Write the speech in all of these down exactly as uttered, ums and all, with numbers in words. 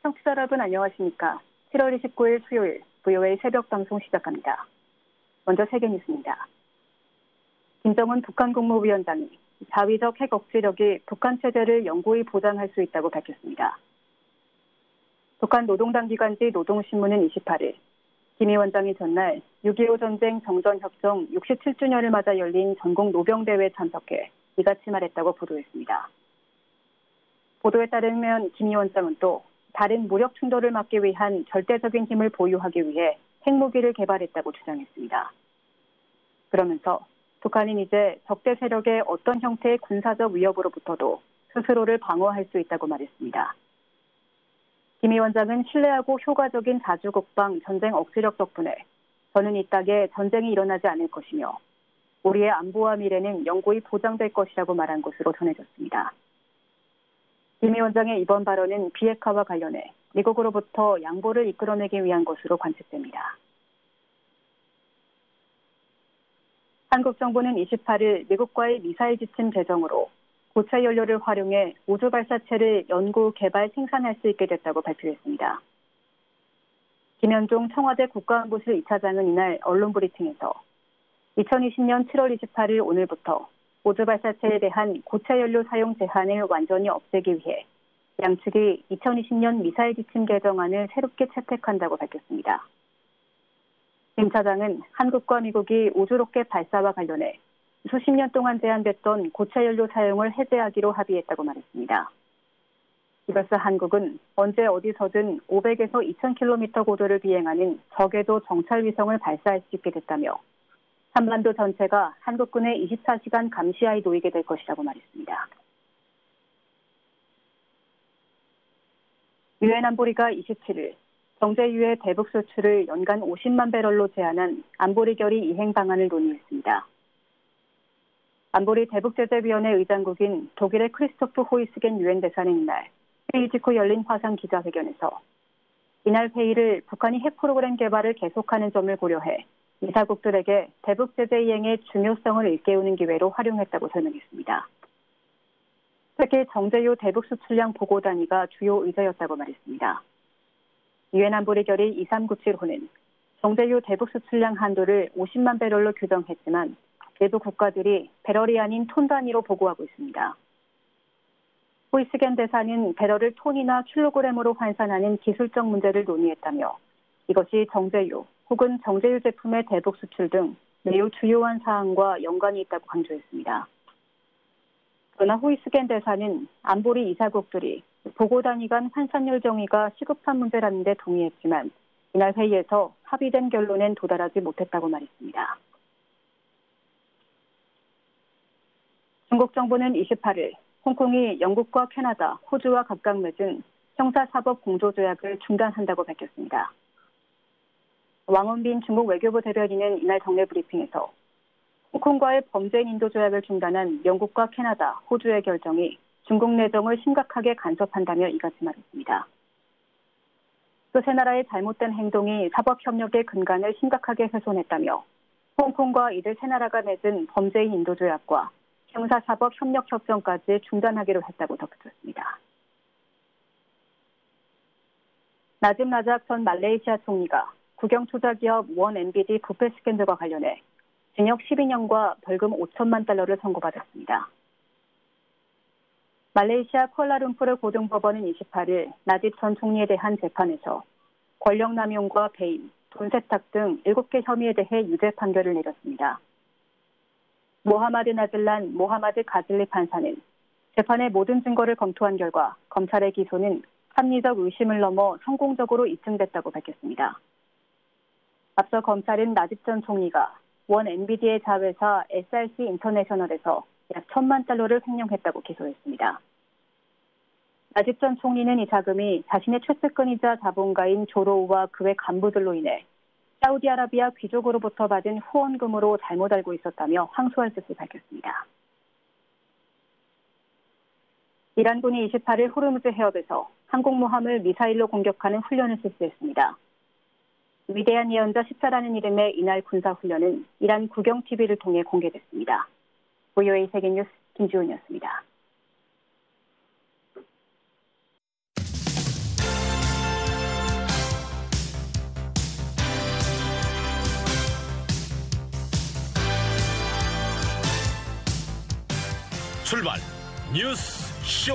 청취자 여러분 안녕하십니까? 칠월 이십구일 수요일 브이오에이 새벽 방송 시작합니다. 먼저 세계 뉴스입니다. 김정은 북한 국무위원장이 자위적 핵 억지력이 북한 체제를 영구히 보장할 수 있다고 밝혔습니다. 북한 노동당 기관지 노동신문은 이십팔일 김 위원장이 전날 육이오 전쟁 정전협정 육십칠 주년을 맞아 열린 전국 노병대회에 참석해 이같이 말했다고 보도했습니다. 보도에 따르면 김 위원장은 또 다른 무력 충돌을 막기 위한 절대적인 힘을 보유하기 위해 핵무기를 개발했다고 주장했습니다. 그러면서 북한은 이제 적대 세력의 어떤 형태의 군사적 위협으로부터도 스스로를 방어할 수 있다고 말했습니다. 김 위원장은 신뢰하고 효과적인 자주국방 전쟁 억지력 덕분에 저는 이 땅에 전쟁이 일어나지 않을 것이며 우리의 안보와 미래는 영구히 보장될 것이라고 말한 것으로 전해졌습니다. 김 위원장의 이번 발언은 비핵화와 관련해 미국으로부터 양보를 이끌어내기 위한 것으로 관측됩니다. 한국 정부는 이십팔일 미국과의 미사일 지침 개정으로 고체 연료를 활용해 우주 발사체를 연구, 개발, 생산할 수 있게 됐다고 발표했습니다. 김현종 청와대 국가안보실 이 차장은 이날 언론 브리핑에서 이천이십년 칠월 이십팔일 오늘부터 우주 발사체에 대한 고체 연료 사용 제한을 완전히 없애기 위해 양측이 이천이십년 미사일 지침 개정안을 새롭게 채택한다고 밝혔습니다. 김 차장은 한국과 미국이 우주 로켓 발사와 관련해 수십 년 동안 제한됐던 고체 연료 사용을 해제하기로 합의했다고 말했습니다. 이로써 한국은 언제 어디서든 오백에서 이천 킬로미터 고도를 비행하는 저궤도 정찰 위성을 발사할 수 있게 됐다며 한반도 전체가 한국군의 이십사 시간 감시하에 놓이게 될 것이라고 말했습니다. 유엔 안보리가 이십칠일 정제유의 대북 수출을 연간 오십만 배럴로 제한한 안보리 결의 이행 방안을 논의했습니다. 안보리 대북제재위원회 의장국인 독일의 크리스토프 호이스겐 유엔 대사는 이날 회의 직후 열린 화상 기자회견에서 이날 회의를 북한이 핵 프로그램 개발을 계속하는 점을 고려해 이사국들에게 대북제재 이행의 중요성을 일깨우는 기회로 활용했다고 설명했습니다. 특히 정제유 대북 수출량 보고 단위가 주요 의제였다고 말했습니다. 유엔 안보리 결의 이삼구칠호는 정제유 대북 수출량 한도를 오십만 배럴로 규정했지만 일부 국가들이 배럴이 아닌 톤 단위로 보고하고 있습니다. 호이스겐 대사는 배럴을 톤이나 킬로그램으로 환산하는 기술적 문제를 논의했다며 이것이 정제유 혹은 정제유 제품의 대북 수출 등 매우 주요한 사항과 연관이 있다고 강조했습니다. 그러나 호이스겐 대사는 안보리 이사국들이 보고 단위 간 환산율 정의가 시급한 문제라는 데 동의했지만 이날 회의에서 합의된 결론엔 도달하지 못했다고 말했습니다. 중국 정부는 이십팔일 홍콩이 영국과 캐나다, 호주와 각각 맺은 형사사법 공조조약을 중단한다고 밝혔습니다. 왕원빈 중국 외교부 대변인은 이날 정례 브리핑에서 홍콩과의 범죄인 인도 조약을 중단한 영국과 캐나다, 호주의 결정이 중국 내정을 심각하게 간섭한다며 이같이 말했습니다. 그 세 나라의 잘못된 행동이 사법협력의 근간을 심각하게 훼손했다며 홍콩과 이들 세 나라가 맺은 범죄인 인도 조약과 형사사법협력협정까지 중단하기로 했다고 덧붙였습니다. 나집 라작 전 말레이시아 총리가 국영투자기업 원엔비디 부패 스캔들과 관련해 징역 십이 년과 벌금 오천만 달러를 선고받았습니다. 말레이시아 쿠알라룸푸르 고등법원은 이십팔일 나집 전 총리에 대한 재판에서 권력남용과 배임, 돈 세탁 등 일곱 개 혐의에 대해 유죄 판결을 내렸습니다. 모하마드 나질란 모하마드 가질리 판사는 재판의 모든 증거를 검토한 결과 검찰의 기소는 합리적 의심을 넘어 성공적으로 입증됐다고 밝혔습니다. 앞서 검찰은 나집 전 총리가 원 엔비디의 자회사 에스알씨 인터내셔널에서 약 천만 달러를 횡령했다고 기소했습니다. 나집 전 총리는 이 자금이 자신의 최측근이자 자본가인 조로우와 그의 간부들로 인해 사우디아라비아 귀족으로부터 받은 후원금으로 잘못 알고 있었다며 항소할 뜻을 밝혔습니다. 이란군이 이십팔일 호르무즈 해협에서 항공모함을 미사일로 공격하는 훈련을 실시했습니다. 위대한 예언자 십사라는 이름의 이날 군사훈련은 이란 국영티비를 통해 공개됐습니다. 브이오에이 세계뉴스 김지훈이었습니다. 출발 뉴스 쇼.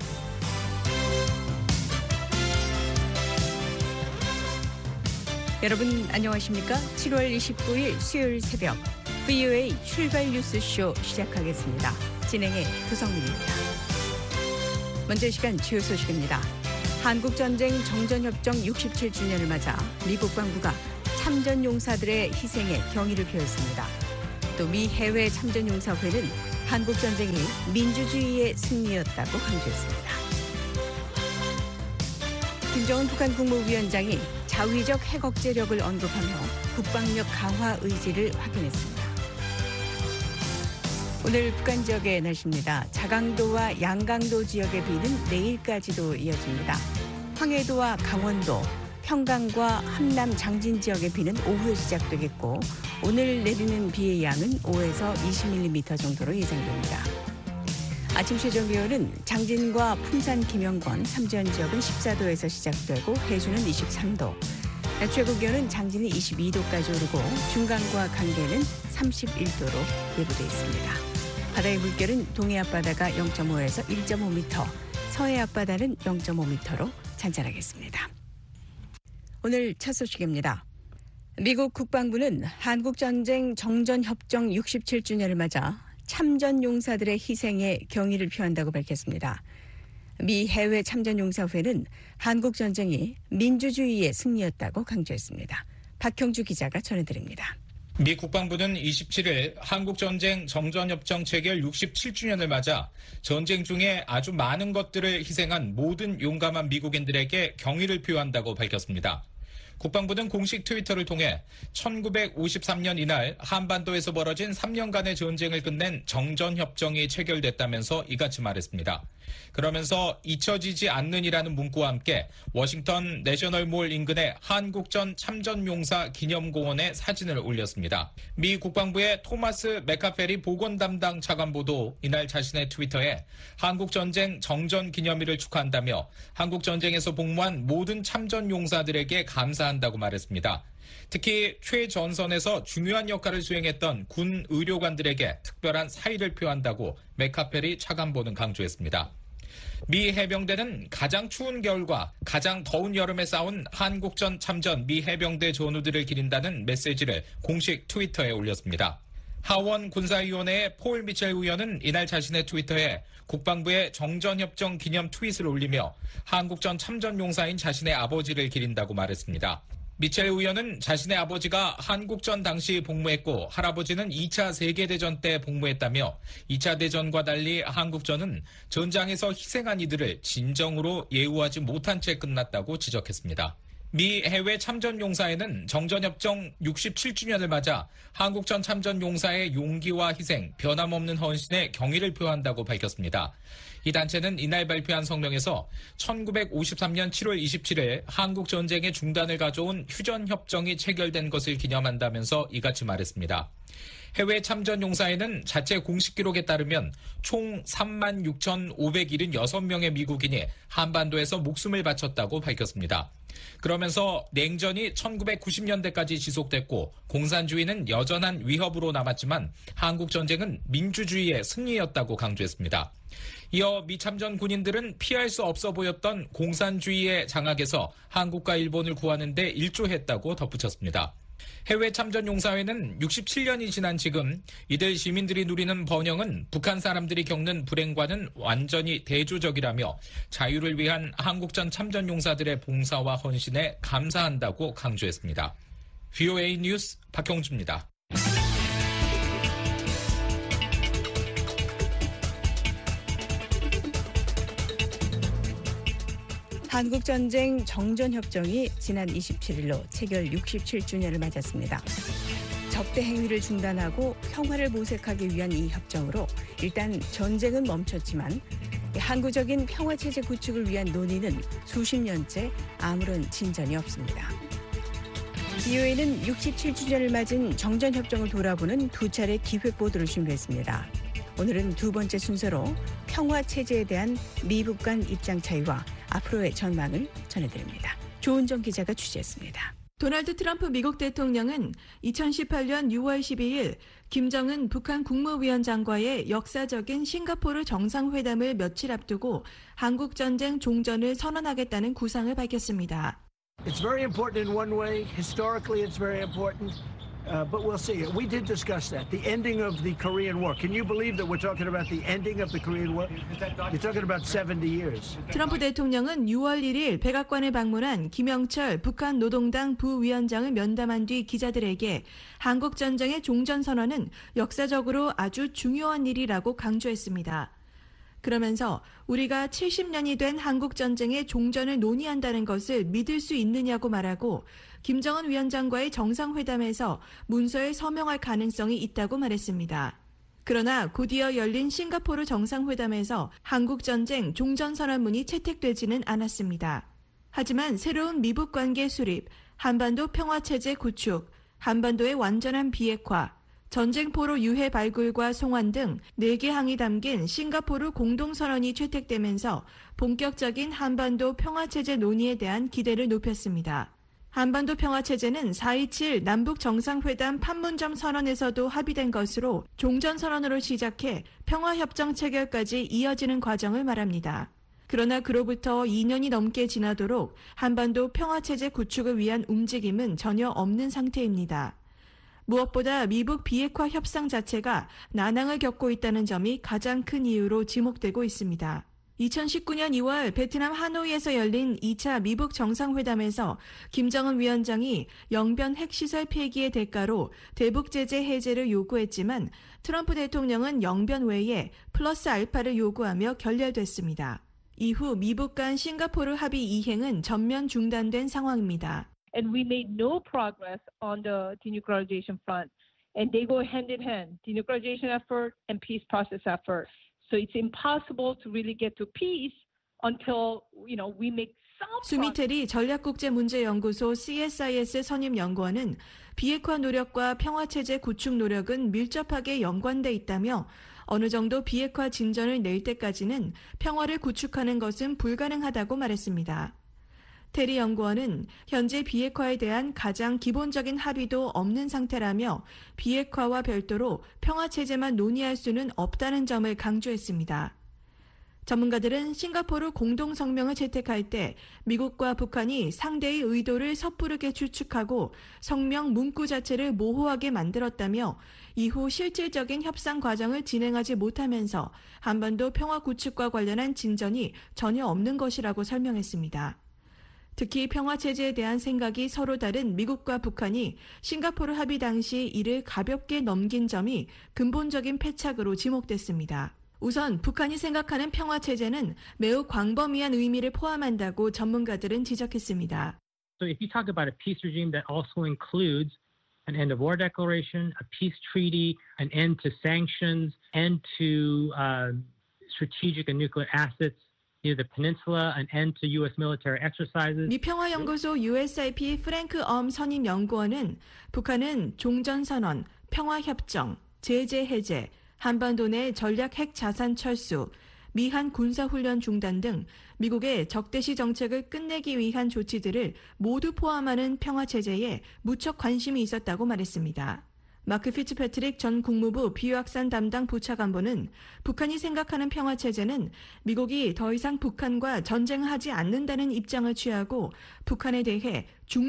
여러분 안녕하십니까? 칠월 이십구일 수요일 새벽 브이오에이 출발 뉴스쇼 시작하겠습니다. 진행의 구성민입니다. 먼저 이 시간 주요 소식입니다. 한국전쟁 정전협정 육십칠 주년을 맞아 미 국방부가 참전용사들의 희생에 경의를 표했습니다. 또 미 해외 참전용사회는 한국전쟁이 민주주의의 승리였다고 강조했습니다. 김정은 북한 국무위원장이 자위적 핵 억제력을 언급하며 국방력 강화 의지를 확인했습니다. 오늘 북한 지역의 날씨입니다. 자강도와 양강도 지역의 비는 내일까지도 이어집니다. 황해도와 강원도, 평강과 함남 장진 지역의 비는 오후에 시작되겠고 오늘 내리는 비의 양은 오에서 이십 밀리미터 정도로 예상됩니다. 아침 최저 기온은 장진과 풍산, 김영권, 삼전 지역은 십사 도에서 시작되고 해주는 이십삼 도, 낮 최고 기온은 장진이 이십이 도까지 오르고 중강과 강계는 삼십일 도로 예보돼 있습니다. 바다의 물결은 동해 앞바다가 영 점 오에서 일 점 오 미터, 서해 앞바다는 영 점 오 미터로 잔잔하겠습니다. 오늘 첫 소식입니다. 미국 국방부는 한국전쟁 정전협정 육십칠 주년을 맞아 참전용사들의 희생에 경의를 표한다고 밝혔습니다. 미 해외 참전용사회는 한국전쟁이 민주주의의 승리였다고 강조했습니다. 박형주 기자가 전해드립니다. 미 국방부는 이십칠일 한국전쟁 정전협정 체결 육십칠 주년을 맞아 전쟁 중에 아주 많은 것들을 희생한 모든 용감한 미국인들에게 경의를 표한다고 밝혔습니다. 국방부는 공식 트위터를 통해 천구백오십삼 년 이날 한반도에서 벌어진 삼 년간의 전쟁을 끝낸 정전협정이 체결됐다면서 이같이 말했습니다. 그러면서 잊혀지지 않는이라는 문구와 함께 워싱턴 내셔널몰 인근의 한국전 참전용사 기념공원에 사진을 올렸습니다. 미 국방부의 토마스 맥카페리 보건 담당 차관보도 이날 자신의 트위터에 한국전쟁 정전 기념일을 축하한다며 한국전쟁에서 복무한 모든 참전용사들에게 감사한다고 말했습니다. 특히 최전선에서 중요한 역할을 수행했던 군 의료관들에게 특별한 사의를 표한다고 맥카페리 차관보는 강조했습니다. 미 해병대는 가장 추운 겨울과 가장 더운 여름에 싸운 한국전 참전 미 해병대 전우들을 기린다는 메시지를 공식 트위터에 올렸습니다. 하원 군사위원회의 폴 미첼 의원은 이날 자신의 트위터에 국방부의 정전협정 기념 트윗을 올리며 한국전 참전용사인 자신의 아버지를 기린다고 말했습니다. 미첼 의원은 자신의 아버지가 한국전 당시 복무했고 할아버지는 이 차 세계대전 때 복무했다며 이 차 대전과 달리 한국전은 전장에서 희생한 이들을 진정으로 예우하지 못한 채 끝났다고 지적했습니다. 미 해외 참전용사회는 정전협정 육십칠 주년을 맞아 한국전 참전용사의 용기와 희생, 변함없는 헌신에 경의를 표한다고 밝혔습니다. 이 단체는 이날 발표한 성명에서 천구백오십삼 년 칠월 이십칠일 한국전쟁의 중단을 가져온 휴전협정이 체결된 것을 기념한다면서 이같이 말했습니다. 해외 참전용사에는 자체 공식 기록에 따르면 총 삼만 육천오백칠십육 명의 미국인이 한반도에서 목숨을 바쳤다고 밝혔습니다. 그러면서 냉전이 천구백구십 년대까지 지속됐고 공산주의는 여전한 위협으로 남았지만 한국전쟁은 민주주의의 승리였다고 강조했습니다. 이어 미 참전 군인들은 피할 수 없어 보였던 공산주의의 장악에서 한국과 일본을 구하는 데 일조했다고 덧붙였습니다. 해외 참전용사회는 육십칠 년이 지난 지금 이들 시민들이 누리는 번영은 북한 사람들이 겪는 불행과는 완전히 대조적이라며 자유를 위한 한국전 참전용사들의 봉사와 헌신에 감사한다고 강조했습니다. 브이오에이 뉴스 박형주입니다. 한국전쟁 정전협정이 지난 이십칠일로 체결 육십칠 주년을 맞았습니다. 적대 행위를 중단하고 평화를 모색하기 위한 이 협정으로 일단 전쟁은 멈췄지만 항구적인 평화체제 구축을 위한 논의는 수십 년째 아무런 진전이 없습니다. 브이오에이는 육십칠 주년을 맞은 정전협정을 돌아보는 두 차례 기획보도를 준비했습니다. 오늘은 두 번째 순서로 평화체제에 대한 미북 간 입장 차이와 앞으로의 전망을 전해드립니다. 조은정 기자가 취재했습니다. 도널드 트럼프 미국 대통령은 이천십팔 년 유월 십이일 김정은 북한 국무위원장과의 역사적인 싱가포르 정상회담을 며칠 앞두고 한국전쟁 종전을 선언하겠다는 구상을 밝혔습니다. It's very important in one way. Historically, it's very important. Uh, but we'll see. We did discuss that. The ending of the Korean War. Can you believe that we're talking about the ending of the Korean War? You're talking about seventy years. 트럼프 대통령은 유월 일일 백악관을 방문한 김영철 북한 노동당 부위원장을 면담한 뒤 기자들에게 한국 전쟁의 종전 선언은 역사적으로 아주 중요한 일이라고 강조했습니다. 그러면서 우리가 칠십 년이 된 한국 전쟁의 종전을 논의한다는 것을 믿을 수 있느냐고 말하고 김정은 위원장과의 정상회담에서 문서에 서명할 가능성이 있다고 말했습니다. 그러나 곧이어 열린 싱가포르 정상회담에서 한국 전쟁 종전 선언문이 채택되지는 않았습니다. 하지만 새로운 미북 관계 수립, 한반도 평화체제 구축, 한반도의 완전한 비핵화, 전쟁포로 유해 발굴과 송환 등 네 개 항이 담긴 싱가포르 공동선언이 채택되면서 본격적인 한반도 평화체제 논의에 대한 기대를 높였습니다. 한반도 평화체제는 사 이칠 남북정상회담 판문점 선언에서도 합의된 것으로 종전선언으로 시작해 평화협정 체결까지 이어지는 과정을 말합니다. 그러나 그로부터 이 년이 넘게 지나도록 한반도 평화체제 구축을 위한 움직임은 전혀 없는 상태입니다. 무엇보다 미북 비핵화 협상 자체가 난항을 겪고 있다는 점이 가장 큰 이유로 지목되고 있습니다. 이천십구 년 이월 베트남 하노이에서 열린 이 차 미북 정상회담에서 김정은 위원장이 영변 핵시설 폐기의 대가로 대북 제재 해제를 요구했지만 트럼프 대통령은 영변 외에 플러스 알파를 요구하며 결렬됐습니다. 이후 미북 간 싱가포르 합의 이행은 전면 중단된 상황입니다. And we made no progress on the denuclearization front. And they go hand in hand, denuclearization effort and peace process effort. So it's impossible to really get to peace until, you know, we make some progress. 수미테리 전략국제문제연구소 씨에스아이에스 선임연구원은 비핵화 노력과 평화체제 구축 노력은 밀접하게 연관돼 있다며 어느 정도 비핵화 진전을 낼 때까지는 평화를 구축하는 것은 불가능하다고 말했습니다. 테리 연구원은 현재 비핵화에 대한 가장 기본적인 합의도 없는 상태라며 비핵화와 별도로 평화체제만 논의할 수는 없다는 점을 강조했습니다. 전문가들은 싱가포르 공동성명을 채택할 때 미국과 북한이 상대의 의도를 섣부르게 추측하고 성명 문구 자체를 모호하게 만들었다며 이후 실질적인 협상 과정을 진행하지 못하면서 한반도 평화 구축과 관련한 진전이 전혀 없는 것이라고 설명했습니다. 특히 평화체제에 대한 생각이 서로 다른 미국과 북한이 싱가포르 합의 당시 이를 가볍게 넘긴 점이 근본적인 패착으로 지목됐습니다. 우선 북한이 생각하는 평화체제는 매우 광범위한 의미를 포함한다고 전문가들은 지적했습니다. So if you talk about a peace regime that also includes an end of war declaration, a peace treaty, an end to sanctions, end to uh, strategic and nuclear assets, near the peninsula, an end to U S military exercises. 미 평화연구소 유에스아이피 프랭크 엄 선임 연구원은 북한은 종전선언, 평화협정, 제재 해제, 한반도 내 전략 핵 자산 철수, 미한 군사훈련 중단 등 미국의 적대시 정책을 끝내기 위한 조치들을 모두 포함하는 평화체제에 무척 관심이 있었다고 말했습니다. 마크 피츠패트릭 전 국무부 비확산 담당 부차관보는 북한이 생각하는 평화체제는 미국이 더 이상 북한과 전쟁하지 않는다는 입장을 취하고 북한에 대해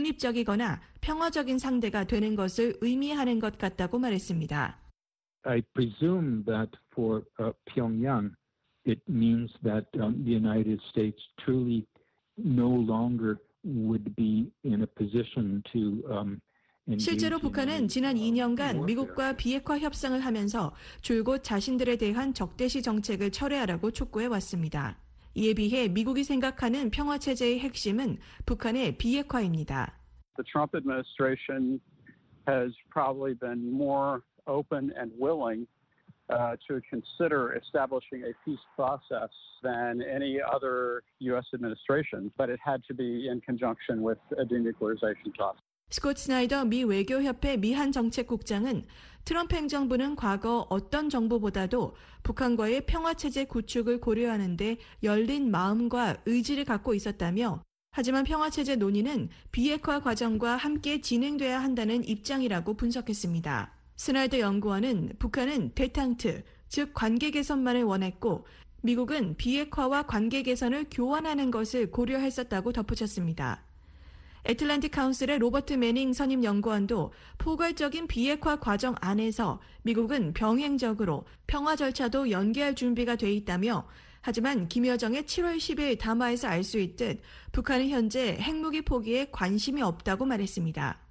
중립적이거나 평화적인 상대가 되는 것을 의미하는 것 같다고 말했습니다. I presume that for uh, Pyongyang, it means that um, the United States truly no longer would be in a position to um, 실제로 북한은 지난 이 년간 미국과 비핵화 협상을 하면서 줄곧 자신들에 대한 적대시 정책을 철회하라고 촉구해왔습니다. 이에 비해 미국이 생각하는 평화체제의 핵심은 북한의 비핵화입니다. The Trump administration has probably been more open and willing uh, to consider establishing a peace process than any other U S administration, but it had to be in conjunction with a denuclearization talks. 스콧 스나이더 미 외교협회 미한 정책국장은 트럼프 행정부는 과거 어떤 정부보다도 북한과의 평화체제 구축을 고려하는 데 열린 마음과 의지를 갖고 있었다며 하지만 평화체제 논의는 비핵화 과정과 함께 진행돼야 한다는 입장이라고 분석했습니다. 스나이더 연구원은 북한은 데탕트, 즉 관계 개선만을 원했고 미국은 비핵화와 관계 개선을 교환하는 것을 고려했었다고 덧붙였습니다. 애틀랜틱 카운슬의 로버트 매닝 선임 연구원도 포괄적인 비핵화 과정 안에서 미국은 병행적으로 평화 절차도 연계할 준비가 돼 있다며 하지만 김여정의 칠월 십일 담화에서 알 수 있듯 북한은 현재 핵무기 포기에 관심이 없다고 말했습니다.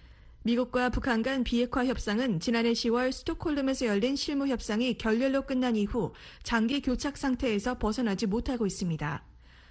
미국과 북한 간 비핵화 협상은 지난해 시월 스톡홀름에서 열린 실무 협상이 결렬로 끝난 이후 장기 교착 상태에서 벗어나지 못하고 있습니다.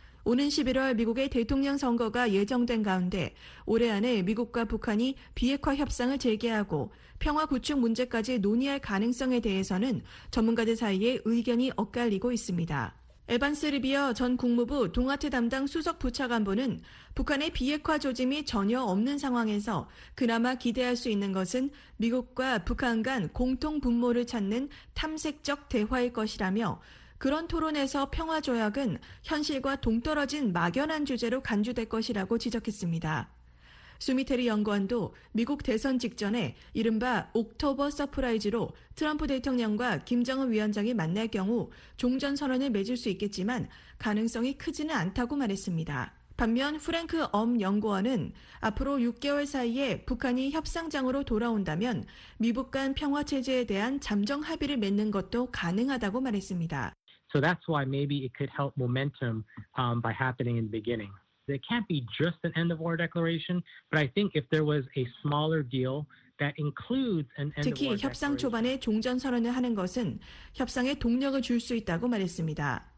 오는 십일월 미국의 대통령 선거가 예정된 가운데 올해 안에 미국과 북한이 비핵화 협상을 재개하고 평화 구축 문제까지 논의할 가능성에 대해서는 전문가들 사이에 의견이 엇갈리고 있습니다. 에반스 리비어 전 국무부 동아태 담당 수석 부차관보는 북한의 비핵화 조짐이 전혀 없는 상황에서 그나마 기대할 수 있는 것은 미국과 북한 간 공통 분모를 찾는 탐색적 대화일 것이라며 그런 토론에서 평화조약은 현실과 동떨어진 막연한 주제로 간주될 것이라고 지적했습니다. 수미테리 연구원도 미국 대선 직전에 이른바 옥토버 서프라이즈로 트럼프 대통령과 김정은 위원장이 만날 경우 종전선언을 맺을 수 있겠지만 가능성이 크지는 않다고 말했습니다. 반면 프랭크 엄 연구원은 앞으로 육 개월 사이에 북한이 협상장으로 돌아온다면 미북 간 평화체제에 대한 잠정 합의를 맺는 것도 가능하다고 말했습니다. So that's why maybe it could help momentum um, by happening in the beginning. It can't be just an end of war declaration, but I think if there was a smaller deal that includes an end of war 특히 declaration. 협상 초반에 종전선언을 하는 것은 협상에 동력을 줄 수 있다고 말했습니다.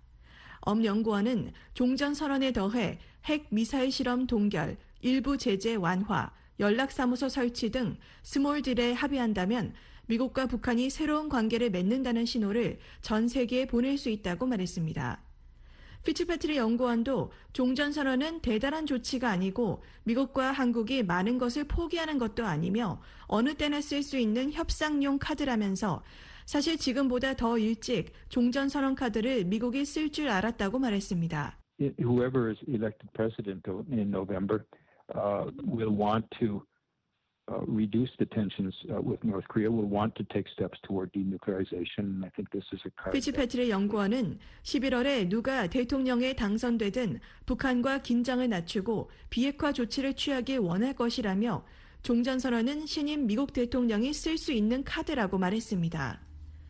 엄 연구원은 종전선언에 더해 핵 미사일 실험 동결, 일부 제재 완화, 연락사무소 설치 등 스몰 딜에 합의한다면 미국과 북한이 새로운 관계를 맺는다는 신호를 전 세계에 보낼 수 있다고 말했습니다. 피츠패트리 연구원도 종전선언은 대단한 조치가 아니고 미국과 한국이 많은 것을 포기하는 것도 아니며 어느 때나 쓸 수 있는 협상용 카드라면서 사실 지금보다 더 일찍 종전선언 카드를 미국이 쓸 줄 알았다고 말했습니다. Whoever is elected president in November uh, will want to Uh, reduce the tensions uh, with North Korea, will want to take steps toward denuclearization. I think this is a card. 피츠패트리 연구원은 십일월에 누가 대통령에 당선되든 북한과 긴장을 낮추고 비핵화 조치를 취하길 원할 것이라며 종전선언은 신임 미국 대통령이 쓸 수 있는 카드라고 말했습니다.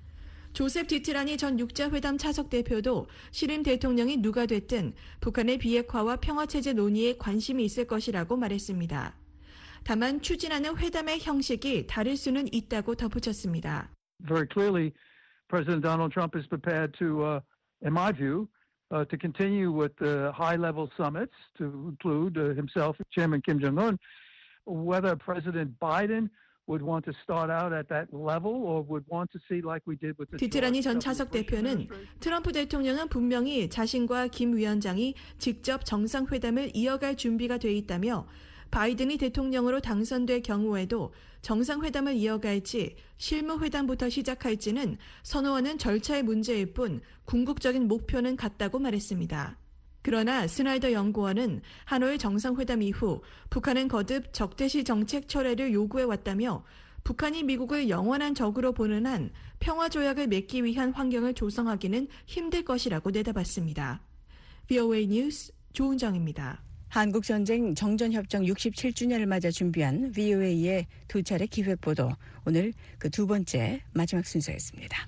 조셉 디트라니 전 육자회담 차석 대표도 신임 대통령이 누가 됐든 북한의 비핵화와 평화체제 논의에 관심이 있을 것이라고 말했습니다. 다만 추진하는 회담의 형식이 다를 수는 있다고 덧붙였습니다. Very clearly, President Donald Trump is prepared to, uh, in my view, uh, to continue with the high-level summits, to include uh, himself, Chairman Kim Jong-un. Whether President Biden would want to start out at that level or would want to see like we did with the 디트라니 전 차석 대표는 트럼프 대통령은 분명히 자신과 김 위원장이 직접 정상회담을 이어갈 준비가 돼 있다며 바이든이 대통령으로 당선될 경우에도 정상회담을 이어갈지 실무회담부터 시작할지는 선호하는 절차의 문제일 뿐 궁극적인 목표는 같다고 말했습니다. 그러나 스나이더 연구원은 하노이 정상회담 이후 북한은 거듭 적대시 정책 철회를 요구해왔다며 북한이 미국을 영원한 적으로 보는 한 평화조약을 맺기 위한 환경을 조성하기는 힘들 것이라고 내다봤습니다. 브이오에이 뉴스 조은정입니다. 한국전쟁 정전협정 육십칠 주년을 맞아 준비한 브이오에이의 두 차례 기획보도, 오늘 그 두 번째 마지막 순서였습니다.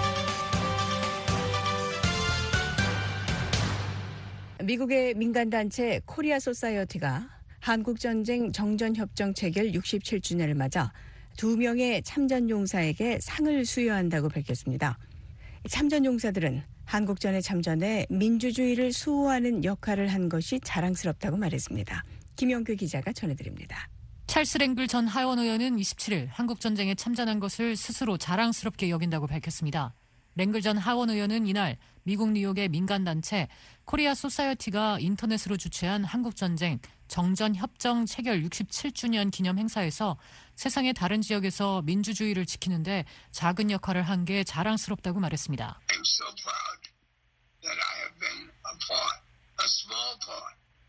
미국의 민간단체 코리아 소사이어티가 한국전쟁 정전협정 체결 육십칠 주년을 맞아 두 명의 참전용사에게 상을 수여한다고 밝혔습니다. 참전용사들은 한국전에 참전해 민주주의를 수호하는 역할을 한 것이 자랑스럽다고 말했습니다. 김영규 기자가 전해드립니다. 찰스 랭글 전 하원 의원은 이십칠일 한국전쟁에 참전한 것을 스스로 자랑스럽게 여긴다고 밝혔습니다. 랭글 전 하원 의원은 이날 미국 뉴욕의 민간단체 코리아 소사이어티가 인터넷으로 주최한 한국전쟁 정전협정 체결 육십칠 주년 기념 행사에서 세상의 다른 지역에서 민주주의를 지키는데 작은 역할을 한 게 자랑스럽다고 말했습니다. I'm so proud that I have been a part, a small part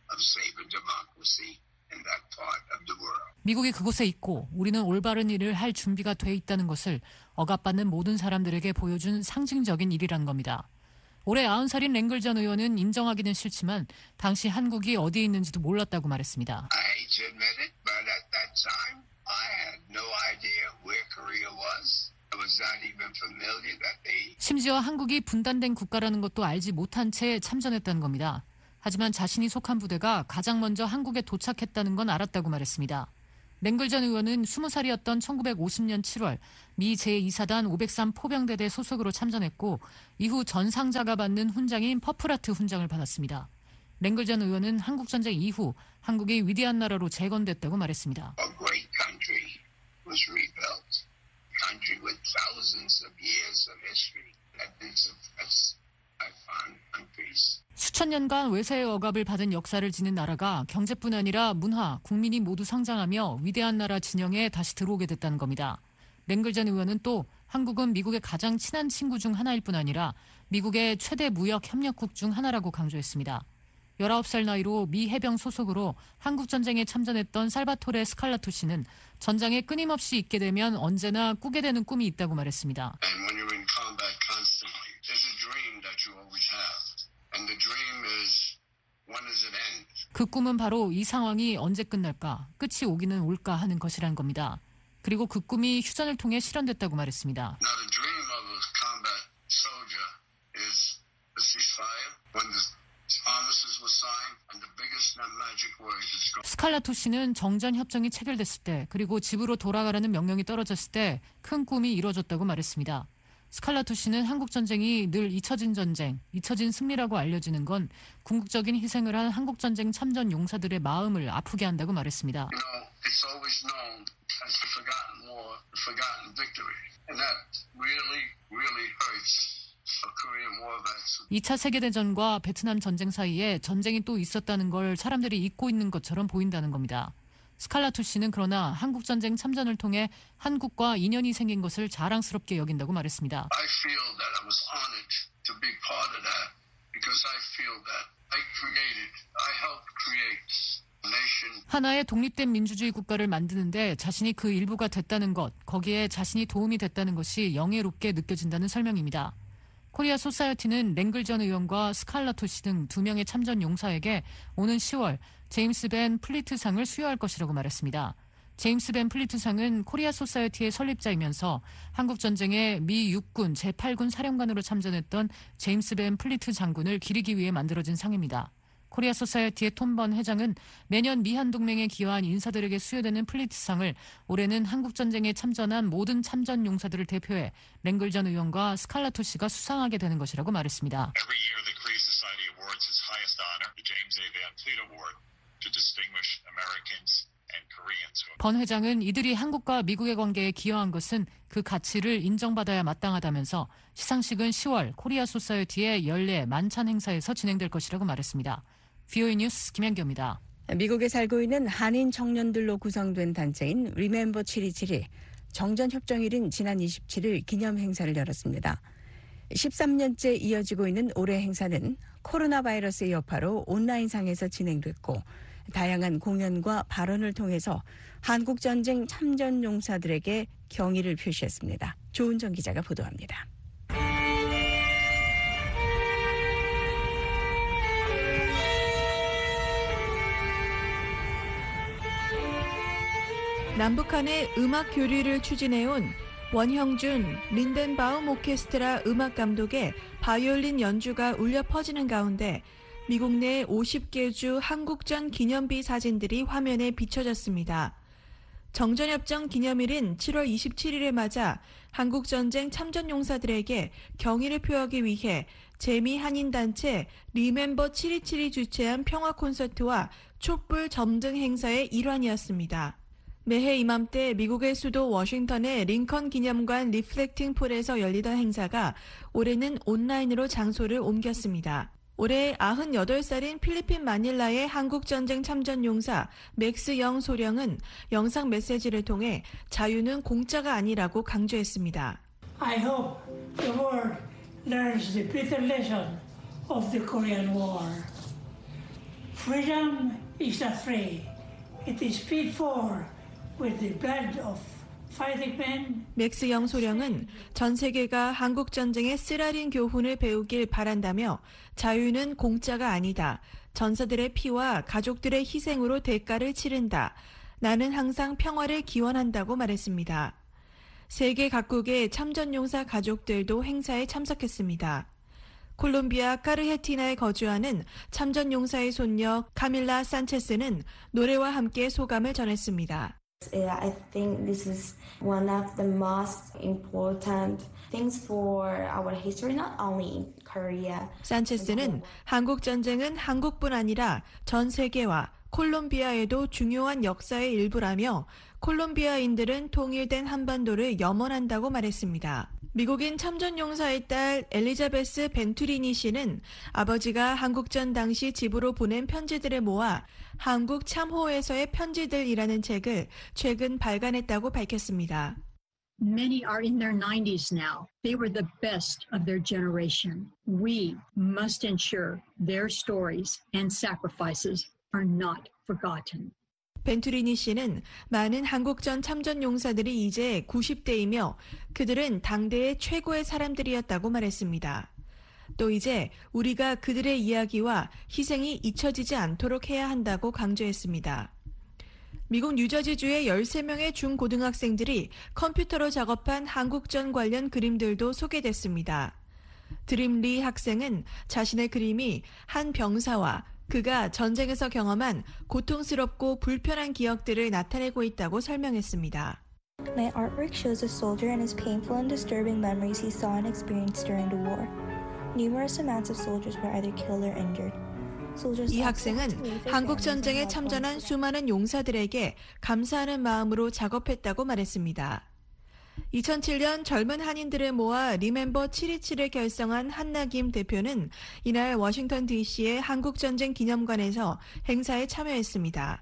of saber democracy in that part of the world. 미국이 그곳에 있고 우리는 올바른 일을 할 준비가 돼 있다는 것을 억압받는 모든 사람들에게 보여준 상징적인 일이란 겁니다. 올해 아흔 살인 랭글 전 의원은 인정하기는 싫지만 당시 한국이 어디에 있는지도 몰랐다고 말했습니다. I hate to admit it, but at that time I had no idea where Korea was. I was not even familiar that they... 심지어 한국이 분단된 국가라는 것도 알지 못한 채 참전했다는 겁니다. 하지만 자신이 속한 부대가 가장 먼저 한국에 도착했다는 건 알았다고 말했습니다. 랭글 전 의원은 스무 살이었던 천구백오십 년 칠월 미 제이 사단 오백삼 포병대대 소속으로 참전했고 이후 전상자가 받는 훈장인 퍼플하트 훈장을 받았습니다. 랭글 전 의원은 한국전쟁 이후 한국이 위대한 나라로 재건됐다고 말했습니다. A great country was rebuilt. A country with thousands of years of history that had been suppressed by foreign countries. 수천 년간 외세의 억압을 받은 역사를 지닌 나라가 경제뿐 아니라 문화, 국민이 모두 성장하며 위대한 나라 진영에 다시 들어오게 됐다는 겁니다. 랭글 전 의원은 또 한국은 미국의 가장 친한 친구 중 하나일 뿐 아니라 미국의 최대 무역 협력국 중 하나라고 강조했습니다. 열아홉 살 나이로 미 해병 소속으로 한국전쟁에 참전했던 살바토레 스칼라토 씨는 전장에 끊임없이 있게 되면 언제나 꾸게 되는 꿈이 있다고 말했습니다. And when you're in combat constantly, there's a dream that you always have. And the dream is, when does it end? 그 꿈은 바로 이 상황이 언제 끝날까, 끝이 오기는 올까 하는 것이란 겁니다. 그리고 그 꿈이 휴전을 통해 실현됐다고 말했습니다. Now the dream of a combat soldier is a ceasefire. When the armistice was signed, and the biggest magic word is gone. 스칼라토 씨는 정전 협정이 체결됐을 때 그리고 집으로 돌아가라는 명령이 떨어졌을 때 큰 꿈이 이루어졌다고 말했습니다. 스칼라토 씨는 한국전쟁이 늘 잊혀진 전쟁, 잊혀진 승리라고 알려지는 건 궁극적인 희생을 한 한국전쟁 참전 용사들의 마음을 아프게 한다고 말했습니다. You know, it's always known as the forgotten war, the forgotten victory. And that really, really hurts a Korean war vets. 이 차 세계대전과 베트남 전쟁 사이에 전쟁이 또 있었다는 걸 사람들이 잊고 있는 것처럼 보인다는 겁니다. 스칼라토 씨는 그러나 한국전쟁 참전을 통해 한국과 인연이 생긴 것을 자랑스럽게 여긴다고 말했습니다. I feel that I was honored to be part of that because I feel that I created, I helped create a nation. 하나의 독립된 민주주의 국가를 만드는데 자신이 그 일부가 됐다는 것, 거기에 자신이 도움이 됐다는 것이 영예롭게 느껴진다는 설명입니다. 코리아 소사이어티는 랭글 전 의원과 스칼라토 씨 등 두 명의 참전 용사에게 오는 시월 제임스 벤 플리트상을 수여할 것이라고 말했습니다. 제임스 벤 플리트상은 코리아 소사이어티의 설립자이면서 한국전쟁에 미 육군 제팔 군 사령관으로 참전했던 제임스 벤 플리트 장군을 기리기 위해 만들어진 상입니다. 코리아 소사이어티의 톰번 회장은 매년 미한동맹에 기여한 인사들에게 수여되는 플리트상을 올해는 한국전쟁에 참전한 모든 참전 용사들을 대표해 랭글 전 의원과 스칼라토 씨가 수상하게 되는 것이라고 말했습니다. Every year the Korea Society awards its highest honor, the James A. Van Fleet Award, to distinguish Americans and Koreans. 번 회장은 이들이 한국과 미국의 관계에 기여한 것은 그 가치를 인정받아야 마땅하다면서 시상식은 시월 코리아 소사이어티의 연례 만찬 행사에서 진행될 것이라고 말했습니다. 브이오이 뉴스 김현규입니다. 미국에 살고 있는 한인 청년들로 구성된 단체인 리멤버 칠이칠이 정전협정일인 지난 이십칠일 기념 행사를 열었습니다. 십삼 년째 이어지고 있는 올해 행사는 코로나 바이러스의 여파로 온라인상에서 진행됐고 다양한 공연과 발언을 통해서 한국전쟁 참전 용사들에게 경의를 표시했습니다. 조은정 기자가 보도합니다. 남북한의 음악 교류를 추진해온 원형준 린덴바움 오케스트라 음악 감독의 바이올린 연주가 울려 퍼지는 가운데 미국 내 오십 개 주 한국전 기념비 사진들이 화면에 비춰졌습니다. 정전협정 기념일인 칠월 이십칠일에 맞아 한국전쟁 참전용사들에게 경의를 표하기 위해 재미 한인단체 리멤버 칠이칠이 주최한 평화 콘서트와 촛불 점등 행사의 일환이었습니다. 매해 이맘때 미국의 수도 워싱턴의 링컨 기념관 리플렉팅 폴에서 열리던 행사가 올해는 온라인으로 장소를 옮겼습니다. 올해 아흔여덟 살인 필리핀 마닐라의 한국전쟁 참전용사 맥스 영 소령은 영상 메시지를 통해 자유는 공짜가 아니라고 강조했습니다. I hope the world learns the bitter lesson of the Korean War. Freedom is not free. It is paid for with the blood of fighting men. 맥스 영소령은 전 세계가 한국 전쟁의 쓰라린 교훈을 배우길 바란다며 자유는 공짜가 아니다. 전사들의 피와 가족들의 희생으로 대가를 치른다. 나는 항상 평화를 기원한다고 말했습니다. 세계 각국의 참전용사 가족들도 행사에 참석했습니다. 콜롬비아 카르헤티나에 거주하는 참전용사의 손녀 카밀라 산체스는 노래와 함께 소감을 전했습니다. I think this is one of the most important things for our history, not only in Korea. 산체스는 한국 전쟁은 한국뿐 아니라 전 세계와 콜롬비아에도 중요한 역사의 일부라며 콜롬비아인들은 통일된 한반도를 염원한다고 말했습니다. 미국인 참전용사의 딸 엘리자베스 벤투리니 씨는 아버지가 한국전 당시 집으로 보낸 편지들을 모아 한국 참호에서의 편지들이라는 책을 최근 발간했다고 밝혔습니다. Many are in their nineties now. They were the best of their generation. We must ensure their stories and sacrifices are not forgotten. 벤투리니 씨는 많은 한국전 참전 용사들이 이제 구십 대이며 그들은 당대의 최고의 사람들이었다고 말했습니다. 또 이제 우리가 그들의 이야기와 희생이 잊혀지지 않도록 해야 한다고 강조했습니다. 미국 뉴저지주의 열세 명의 중고등학생들이 컴퓨터로 작업한 한국전 관련 그림들도 소개됐습니다. 드림 리 학생은 자신의 그림이 한 병사와 그가 전쟁에서 경험한 고통스럽고 불편한 기억들을 나타내고 있다고 설명했습니다. My artwork shows a soldier and his painful and disturbing memories he saw and experienced during the war. Numerous amounts of soldiers were either killed or injured. 이 학생은 한국 전쟁에 참전한 수많은 용사들에게 감사하는 마음으로 작업했다고 말했습니다. 이천칠 년 젊은 한인들을 모아 리멤버 칠이칠을 결성한 한나김 대표는 이날 워싱턴 디씨의 한국전쟁 기념관에서 행사에 참여했습니다.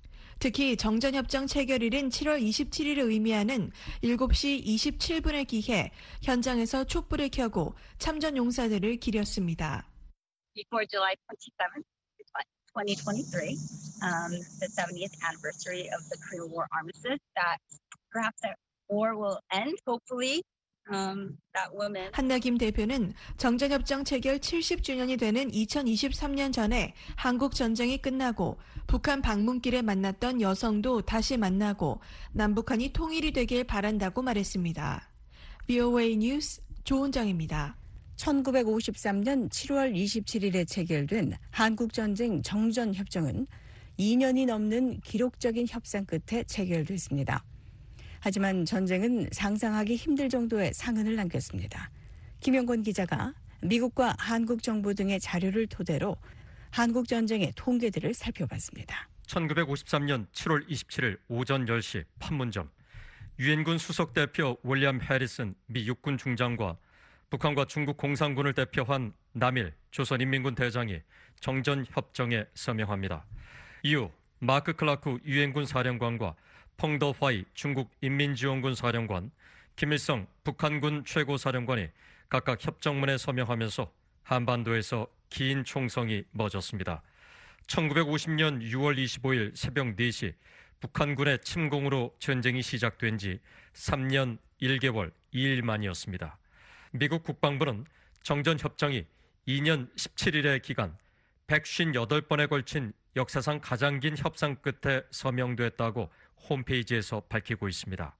특히 정전협정 체결일인 칠월 이십칠일을 의미하는 일곱 시 이십칠 분을 기해 현장에서 촛불을 켜고 참전 용사들을 기렸습니다. Before July twenty-seventh, twenty twenty-three, um, the seventieth anniversary of the Korean War armistice, that perhaps that war will end, hopefully. Um, that woman. 한나김 대표는 정전협정 체결 칠십 주년이 되는 이천이십삼 년 전에 한국 전쟁이 끝나고 북한 방문길에 만났던 여성도 다시 만나고 남북한이 통일이 되길 바란다고 말했습니다. 브이오에이 뉴스 조은정입니다. 천구백오십삼 년 칠월 이십칠일에 체결된 한국전쟁 정전협정은 이 년이 넘는 기록적인 협상 끝에 체결됐습니다. 하지만 전쟁은 상상하기 힘들 정도의 상흔을 남겼습니다. 김영권 기자가 미국과 한국 정부 등의 자료를 토대로 한국전쟁의 통계들을 살펴봤습니다. 천구백오십삼 년 칠월 이십칠일 오전 열 시 판문점, 유엔군 수석대표 윌리엄 해리슨 미 육군 중장과 북한과 중국 공산군을 대표한 남일 조선인민군 대장이 정전협정에 서명합니다. 이후 마크 클라크 유엔군 사령관과 펑더 화이 중국 인민지원군 사령관, 김일성 북한군 최고사령관이 각각 협정문에 서명하면서 한반도에서 긴 총성이 멎었습니다. 천구백오십 년 유월 이십오일 새벽 네 시 북한군의 침공으로 전쟁이 시작된 지 삼 년 일 개월 이 일 만이었습니다. 미국 국방부는 정전협정이 이 년 십칠일의 기간 백오십팔 번에 걸친 역사상 가장 긴 협상 끝에 서명됐다고 홈페이지에서 밝히고 있습니다.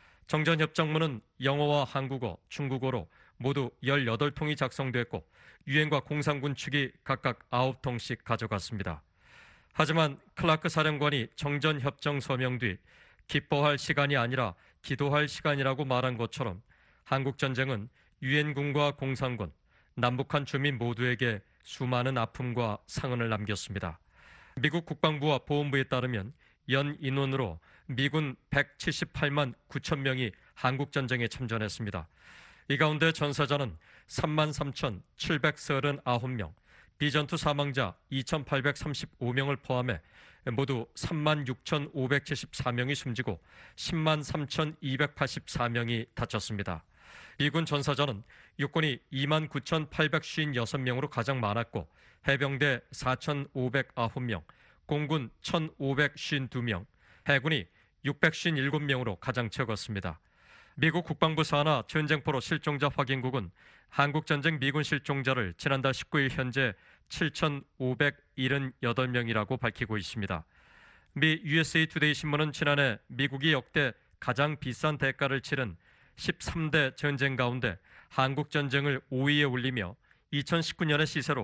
정전협정문은 영어와 한국어, 중국어로 모두 열여덟 통이 작성됐고 유엔과 공산군 측이 각각 아홉 통씩 가져갔습니다. 하지만 클라크 사령관이 정전협정 서명 뒤 기뻐할 시간이 아니라 기도할 시간이라고 말한 것처럼 한국전쟁은 유엔군과 공산군, 남북한 주민 모두에게 수많은 아픔과 상흔을 남겼습니다. 미국 국방부와 보훈부에 따르면 연 인원으로 미군 백칠십팔만 구천 명이 한국전쟁에 참전했습니다. 이 가운데 전사자는 삼만 삼천칠백삼십구 명, 비전투 사망자 이천팔백삼십오 명을 포함해 모두 삼만 육천오백칠십사 명이 숨지고 십만 삼천이백팔십사 명이 다쳤습니다. 미군 전사자는 육군이 이만 구천팔백오십육 명으로 가장 많았고 해병대 사천오백구 명, 공군 천오백오십이 명, 해군이 육백오십칠 명으로 가장 적었습니다. 미국 국방부 산하 전쟁포로 실종자 확인국은 한국전쟁 미군 실종자를 지난달 십구 일 현재 칠천오백칠십팔 명이라고 밝히고 있습니다. 미 유에스에이 투데이 신문은 지난해 미국이 역대 가장 비싼 대가를 치른 십삼 대 전쟁 가운데 한국전쟁을 오 위에 올리며 이천십구 년의 시세로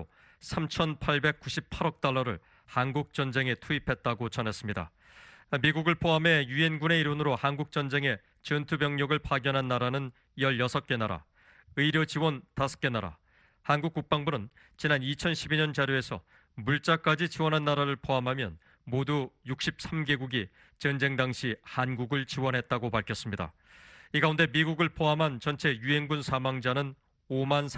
삼천팔백구십팔억 달러를 한국전쟁에 투입했다고 전했습니다. 미국을 포함해 유엔군의 일원으로 한국전쟁에 전투병력을 파견한 나라는 열여섯 개 나라, 의료 지원 다섯 개 나라, 한국 국방부는 지난 이천십이 년 자료에서 물자까지 지원한 나라를 포함하면 모두 육십삼 개국이 전쟁 당시 한국을 지원했다고 밝혔습니다. 이 가운데 미국을 포함한 전체 유엔군 사망자는 오만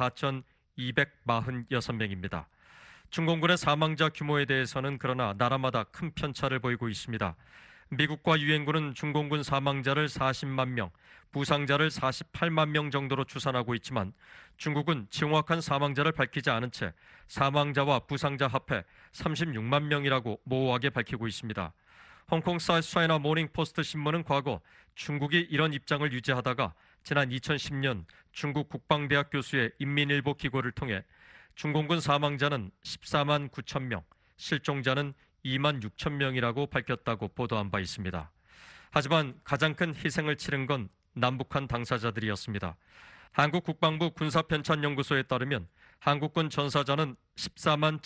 사천이백사십육 명입니다. 중공군의 사망자 규모에 대해서는 그러나 나라마다 큰 편차를 보이고 있습니다. 미국과 유엔군은 중공군 사망자를 사십만 명, 부상자를 사십팔만 명 정도로 추산하고 있지만 중국은 정확한 사망자를 밝히지 않은 채 사망자와 부상자 합해 삼십육만 명이라고 모호하게 밝히고 있습니다. 홍콩 사우스 차이나 모닝 포스트 신문은 과거 중국이 이런 입장을 유지하다가 지난 이천십 년 중국 국방대학 교수의 인민일보 기고를 통해 중공군 사망자는 십사만 구천 명, 실종자는 이만 육천 명이라고 밝혔다고 보도한 바 있습니다. 하지만 가장 큰 희생을 치른 건 남북한 당사자들이었습니다. 한국 국방부 군사편찬연구소에 따르면 한국군 전사자는 십사만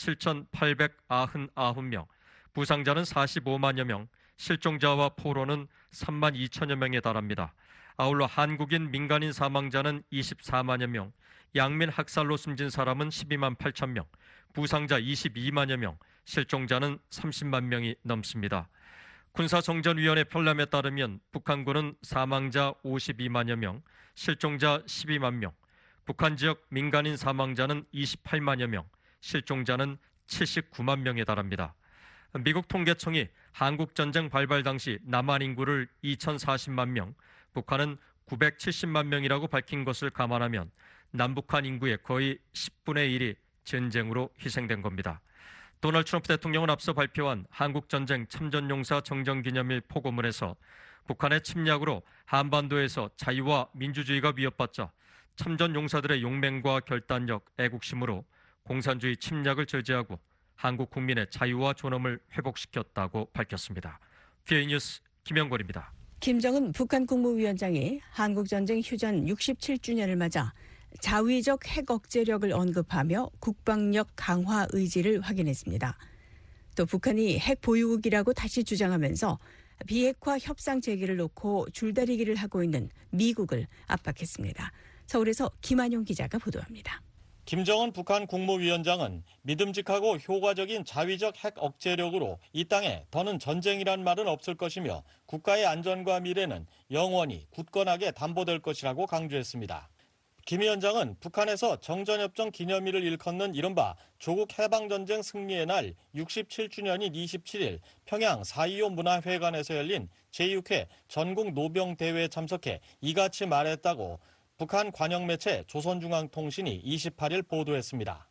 칠천팔백구십구 명, 부상자는 사십오만여 명, 실종자와 포로는 삼만 이천여 명에 달합니다. 아울러 한국인 민간인 사망자는 이십사만여 명, 양민 학살로 숨진 사람은 십이만 팔천 명, 부상자 이십이만여 명, 실종자는 삼십만 명이 넘습니다. 군사정전위원회 편람에 따르면 북한군은 사망자 오십이만여 명, 실종자 십이만 명, 북한 지역 민간인 사망자는 이십팔만여 명, 실종자는 칠십구만 명에 달합니다. 미국 통계청이 한국전쟁 발발 당시 남한 인구를 이천사십만 명, 북한은 구백칠십만 명이라고 밝힌 것을 감안하면 남북한 인구의 거의 십분의 일이 전쟁으로 희생된 겁니다. 도널드 트럼프 대통령은 앞서 발표한 한국전쟁 참전용사 정전기념일 포고문에서 북한의 침략으로 한반도에서 자유와 민주주의가 위협받자 참전용사들의 용맹과 결단력, 애국심으로 공산주의 침략을 저지하고 한국 국민의 자유와 존엄을 회복시켰다고 밝혔습니다. 피에이 뉴스 김영걸입니다. 김정은 북한 국무위원장이 한국전쟁 휴전 육십칠 주년을 맞아 자위적 핵 억제력을 언급하며 국방력 강화 의지를 확인했습니다. 또 북한이 핵 보유국이라고 다시 주장하면서 비핵화 협상 재개를 놓고 줄다리기를 하고 있는 미국을 압박했습니다. 서울에서 김한용 기자가 보도합니다. 김정은 북한 국무위원장은 믿음직하고 효과적인 자위적 핵 억제력으로 이 땅에 더는 전쟁이란 말은 없을 것이며 국가의 안전과 미래는 영원히 굳건하게 담보될 것이라고 강조했습니다. 김 위원장은 북한에서 정전협정 기념일을 일컫는 이른바 조국 해방전쟁 승리의 날 육십칠 주년인 이십칠 일 평양 사이오 문화회관에서 열린 제육 회 전국 노병대회에 참석해 이같이 말했다고 북한 관영매체 조선중앙통신이 이십팔 일 보도했습니다.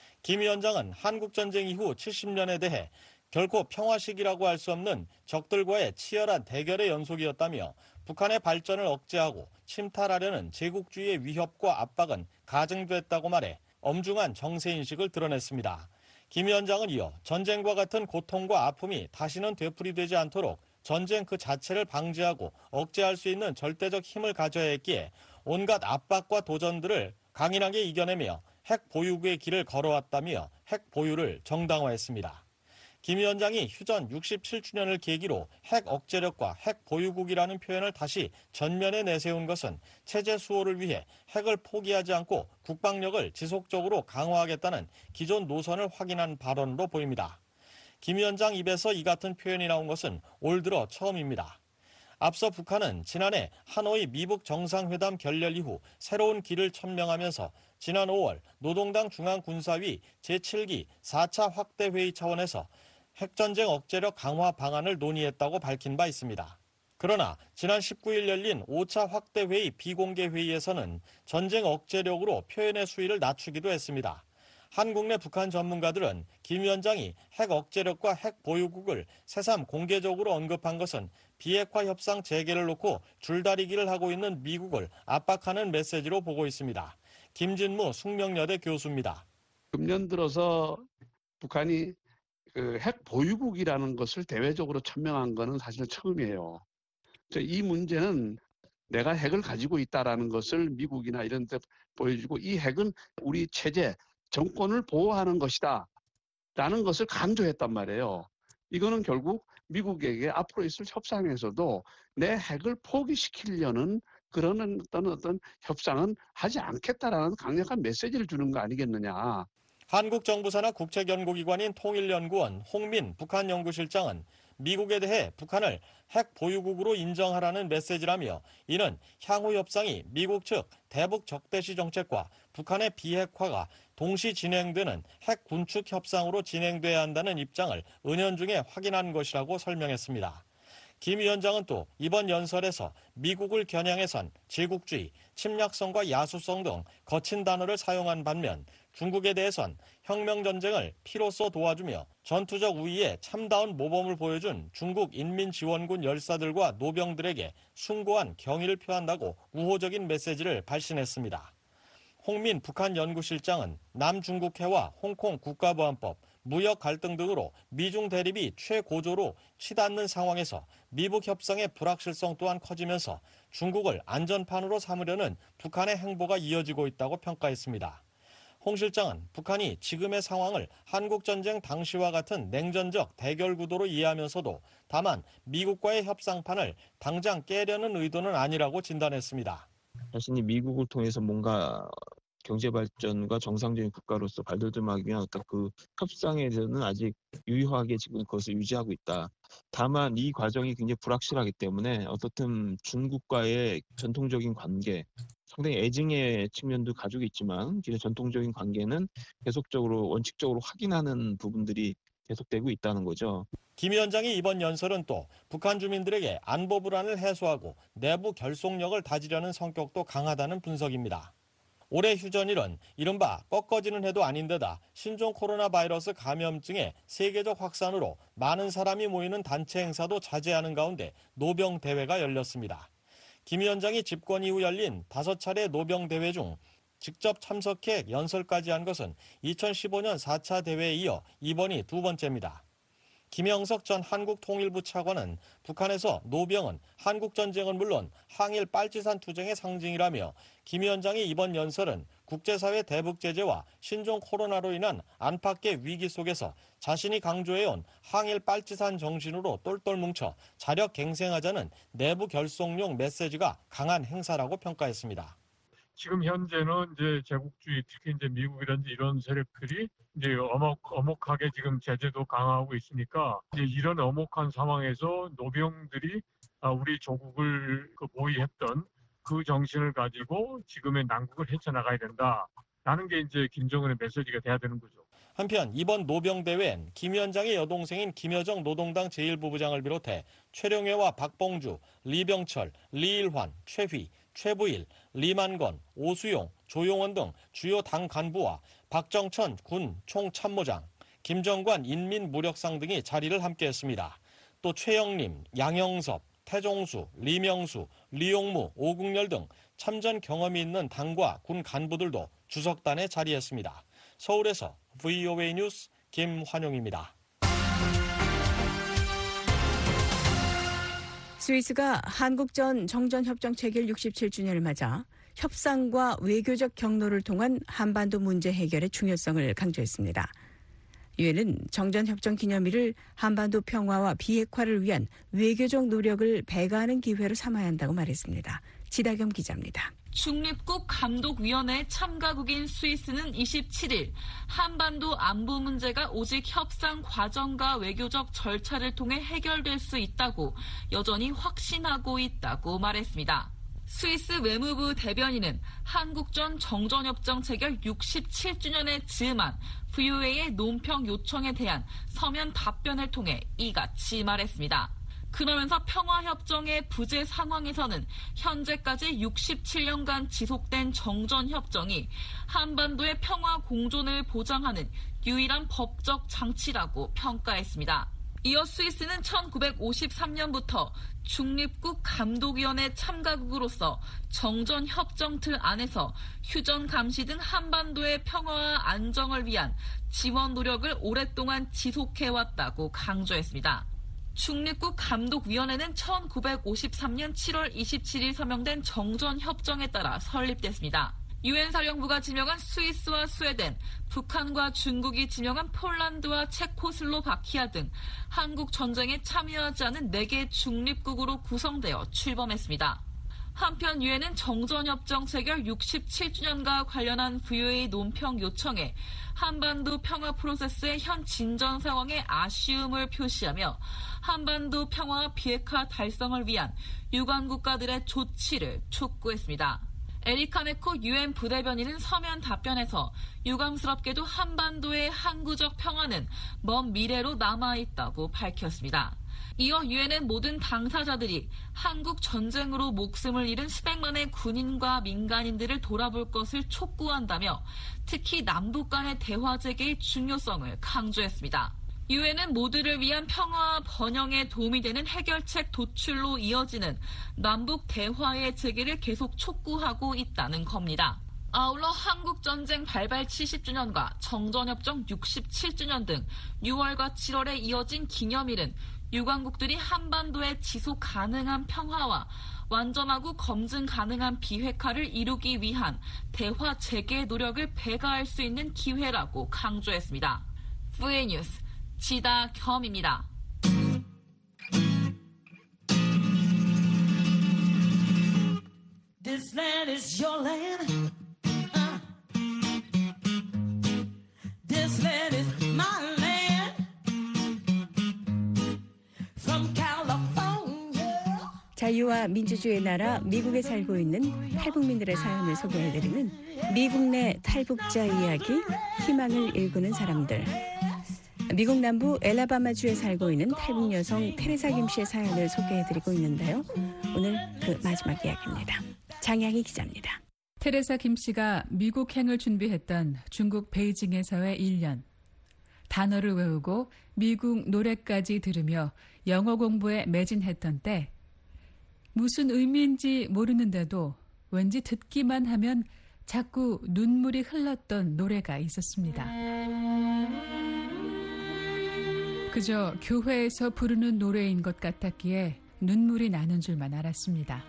김 위원장은 한국전쟁 이후 칠십 년에 대해 결코 평화식이라고 할 수 없는 적들과의 치열한 대결의 연속이었다며 북한의 발전을 억제하고 침탈하려는 제국주의의 위협과 압박은 가증됐다고 말해 엄중한 정세인식을 드러냈습니다. 김 위원장은 이어 전쟁과 같은 고통과 아픔이 다시는 되풀이되지 않도록 전쟁 그 자체를 방지하고 억제할 수 있는 절대적 힘을 가져야 했기에 온갖 압박과 도전들을 강인하게 이겨내며 핵 보유국의 길을 걸어왔다며 핵 보유를 정당화했습니다. 김 위원장이 휴전 육십칠 주년을 계기로 핵 억제력과 핵 보유국이라는 표현을 다시 전면에 내세운 것은 체제 수호를 위해 핵을 포기하지 않고 국방력을 지속적으로 강화하겠다는 기존 노선을 확인한 발언으로 보입니다. 김 위원장 입에서 이 같은 표현이 나온 것은 올 들어 처음입니다. 앞서 북한은 지난해 하노이 미북 정상회담 결렬 이후 새로운 길을 천명하면서 지난 오월 노동당 중앙군사위 제칠 기 사 차 확대회의 차원에서 핵전쟁 억제력 강화 방안을 논의했다고 밝힌 바 있습니다. 그러나 지난 십구 일 열린 오 차 확대회의 비공개 회의에서는 전쟁 억제력으로 표현의 수위를 낮추기도 했습니다. 한국 내 북한 전문가들은 김 위원장이 핵 억제력과 핵 보유국을 새삼 공개적으로 언급한 것은 비핵화 협상 재개를 놓고 줄다리기를 하고 있는 미국을 압박하는 메시지로 보고 있습니다. 김진무 숙명여대 교수입니다. 금년 들어서 북한이 그 핵 보유국이라는 것을 대외적으로 천명한 것은 사실 처음이에요. 이 문제는 내가 핵을 가지고 있다라는 것을 미국이나 이런 데 보여주고 이 핵은 우리 체제, 정권을 보호하는 것이다 라는 것을 강조했단 말이에요. 이거는 결국 미국에게 앞으로 있을 협상에서도 내 핵을 포기시키려는 그런 어떤 어떤 협상은 하지 않겠다라는 강력한 메시지를 주는 거 아니겠느냐. 한국 정부 산하 국책연구기관인 통일연구원 홍민 북한 연구실장은 미국에 대해 북한을 핵 보유국으로 인정하라는 메시지라며 이는 향후 협상이 미국 측 대북 적대시 정책과 북한의 비핵화가 동시 진행되는 핵 군축 협상으로 진행돼야 한다는 입장을 은연중에 확인한 것이라고 설명했습니다. 김 위원장은 또 이번 연설에서 미국을 겨냥해선 제국주의, 침략성과 야수성 등 거친 단어를 사용한 반면 중국에 대해선 혁명전쟁을 피로써 도와주며 전투적 우위에 참다운 모범을 보여준 중국 인민지원군 열사들과 노병들에게 숭고한 경의를 표한다고 우호적인 메시지를 발신했습니다. 홍민 북한 연구실장은 남중국해와 홍콩 국가보안법, 무역 갈등 등으로 미중 대립이 최고조로 치닫는 상황에서 미북 협상의 불확실성 또한 커지면서 중국을 안전판으로 삼으려는 북한의 행보가 이어지고 있다고 평가했습니다. 홍 실장은 북한이 지금의 상황을 한국전쟁 당시와 같은 냉전적 대결 구도로 이해하면서도 다만 미국과의 협상판을 당장 깨려는 의도는 아니라고 진단했습니다. 자신이 미국을 통해서 뭔가 경제 발전과 정상적인 국가로서 발돋움하기 위한 어떤 그 협상에 대해서는 아직 유효하게 지금 그것을 유지하고 있다. 다만 이 과정이 굉장히 불확실하기 때문에 어떻든 중국과의 전통적인 관계, 상당히 애증의 측면도 가지고 있지만 기존 전통적인 관계는 계속적으로 원칙적으로 확인하는 부분들이 계속되고 있다는 거죠. 김 위원장이 이번 연설은 또 북한 주민들에게 안보 불안을 해소하고 내부 결속력을 다지려는 성격도 강하다는 분석입니다. 올해 휴전일은 이른바 꺾어지는 해도 아닌데다 신종 코로나 바이러스 감염증의 세계적 확산으로 많은 사람이 모이는 단체 행사도 자제하는 가운데 노병 대회가 열렸습니다. 김 위원장이 집권 이후 열린 다섯 차례 노병 대회 중 직접 참석해 연설까지 한 것은 이천십오 년 사 차 대회에 이어 이번이 두 번째입니다. 김영석 전 한국통일부 차관은 북한에서 노병은 한국전쟁은 물론 항일 빨치산 투쟁의 상징이라며 김 위원장이 이번 연설은 국제사회 대북 제재와 신종 코로나로 인한 안팎의 위기 속에서 자신이 강조해온 항일 빨치산 정신으로 똘똘 뭉쳐 자력 갱생하자는 내부 결속용 메시지가 강한 행사라고 평가했습니다. 지금 현재는 이제 제국주의, 특히 이제 미국이라든지 이런 세력들이 이제 어목, 어목하게 지금 제재도 강화하고 있으니까 이제 이런 어목한 상황에서 노병들이 우리 조국을 모의했던 그 정신을 가지고 지금의 난국을 헤쳐나가야 된다라는 게 이제 김정은의 메시지가 돼야 되는 거죠. 한편 이번 노병대회엔 김 위원장의 여동생인 김여정 노동당 제일 부부장을 비롯해 최룡해와 박봉주, 리병철, 리일환, 최휘, 최부일, 리만건, 오수용, 조용원 등 주요 당 간부와 박정천 군 총참모장, 김정관 인민무력상 등이 자리를 함께했습니다. 또 최영림, 양영섭, 태종수, 리명수, 리용무, 오국열 등 참전 경험이 있는 당과 군 간부들도 주석단에 자리했습니다. 서울에서 브이오에이 뉴스 김환용입니다. 스위스가 한국 전 정전협정 체결 육십칠 주년을 맞아 협상과 외교적 경로를 통한 한반도 문제 해결의 중요성을 강조했습니다. 유엔은 정전협정 기념일을 한반도 평화와 비핵화를 위한 외교적 노력을 배가하는 기회로 삼아야 한다고 말했습니다. 지다겸 기자입니다. 중립국 감독위원회 참가국인 스위스는 이십칠 일 한반도 안보 문제가 오직 협상 과정과 외교적 절차를 통해 해결될 수 있다고 여전히 확신하고 있다고 말했습니다. 스위스 외무부 대변인은 한국 전 정전협정 체결 육십칠 주년에 즈음한 브이오에이의 논평 요청에 대한 서면 답변을 통해 이같이 말했습니다. 그러면서 평화협정의 부재 상황에서는 현재까지 육십칠 년간 지속된 정전협정이 한반도의 평화 공존을 보장하는 유일한 법적 장치라고 평가했습니다. 이어 스위스는 천구백오십삼 년부터 중립국 감독위원회 참가국으로서 정전협정 틀 안에서 휴전 감시 등 한반도의 평화와 안정을 위한 지원 노력을 오랫동안 지속해왔다고 강조했습니다. 중립국 감독위원회는 천구백오십삼 년 칠월 이십칠일 서명된 정전협정에 따라 설립됐습니다. 유엔 사령부가 지명한 스위스와 스웨덴, 북한과 중국이 지명한 폴란드와 체코슬로바키아 등 한국 전쟁에 참여하지 않은 네 개 중립국으로 구성되어 출범했습니다. 한편 유엔은 정전협정 체결 육십칠 주년과 관련한 부유의 논평 요청에 한반도 평화 프로세스의 현 진전 상황에 아쉬움을 표시하며 한반도 평화와 비핵화 달성을 위한 유관 국가들의 조치를 촉구했습니다. 에리카 네코 유엔 부대변인은 서면 답변에서 유감스럽게도 한반도의 항구적 평화는 먼 미래로 남아있다고 밝혔습니다. 이어 유엔은 모든 당사자들이 한국 전쟁으로 목숨을 잃은 수백만의 군인과 민간인들을 돌아볼 것을 촉구한다며 특히 남북 간의 대화 재개의 중요성을 강조했습니다. 유엔은 모두를 위한 평화와 번영에 도움이 되는 해결책 도출로 이어지는 남북 대화의 재개를 계속 촉구하고 있다는 겁니다. 아울러 한국전쟁 발발 칠십 주년과 정전협정 육십칠 주년 등 유월과 칠월에 이어진 기념일은 유관국들이 한반도의 지속 가능한 평화와 완전하고 검증 가능한 비핵화를 이루기 위한 대화 재개 노력을 배가할 수 있는 기회라고 강조했습니다. 브이에이 뉴스 지다겸입니다. This land is your land. Uh. This land is my land. From California. 자유와 민주주의의 나라 미국에 살고 있는 탈북민들의 사연을 소개해드리는 미국 내 탈북자 이야기, 희망을 일구는 사람들. 미국 남부 엘라바마주에 살고 있는 탈북 여성 테레사 김 씨의 사연을 소개해드리고 있는데요. 오늘 그 마지막 이야기입니다. 장양희 기자입니다. 테레사 김 씨가 미국행을 준비했던 중국 베이징에서의 일 년. 단어를 외우고 미국 노래까지 들으며 영어 공부에 매진했던 때 무슨 의미인지 모르는데도 왠지 듣기만 하면 자꾸 눈물이 흘렀던 노래가 있었습니다. 그저 교회에서 부르는 노래인 것 같았기에 눈물이 나는 줄만 알았습니다.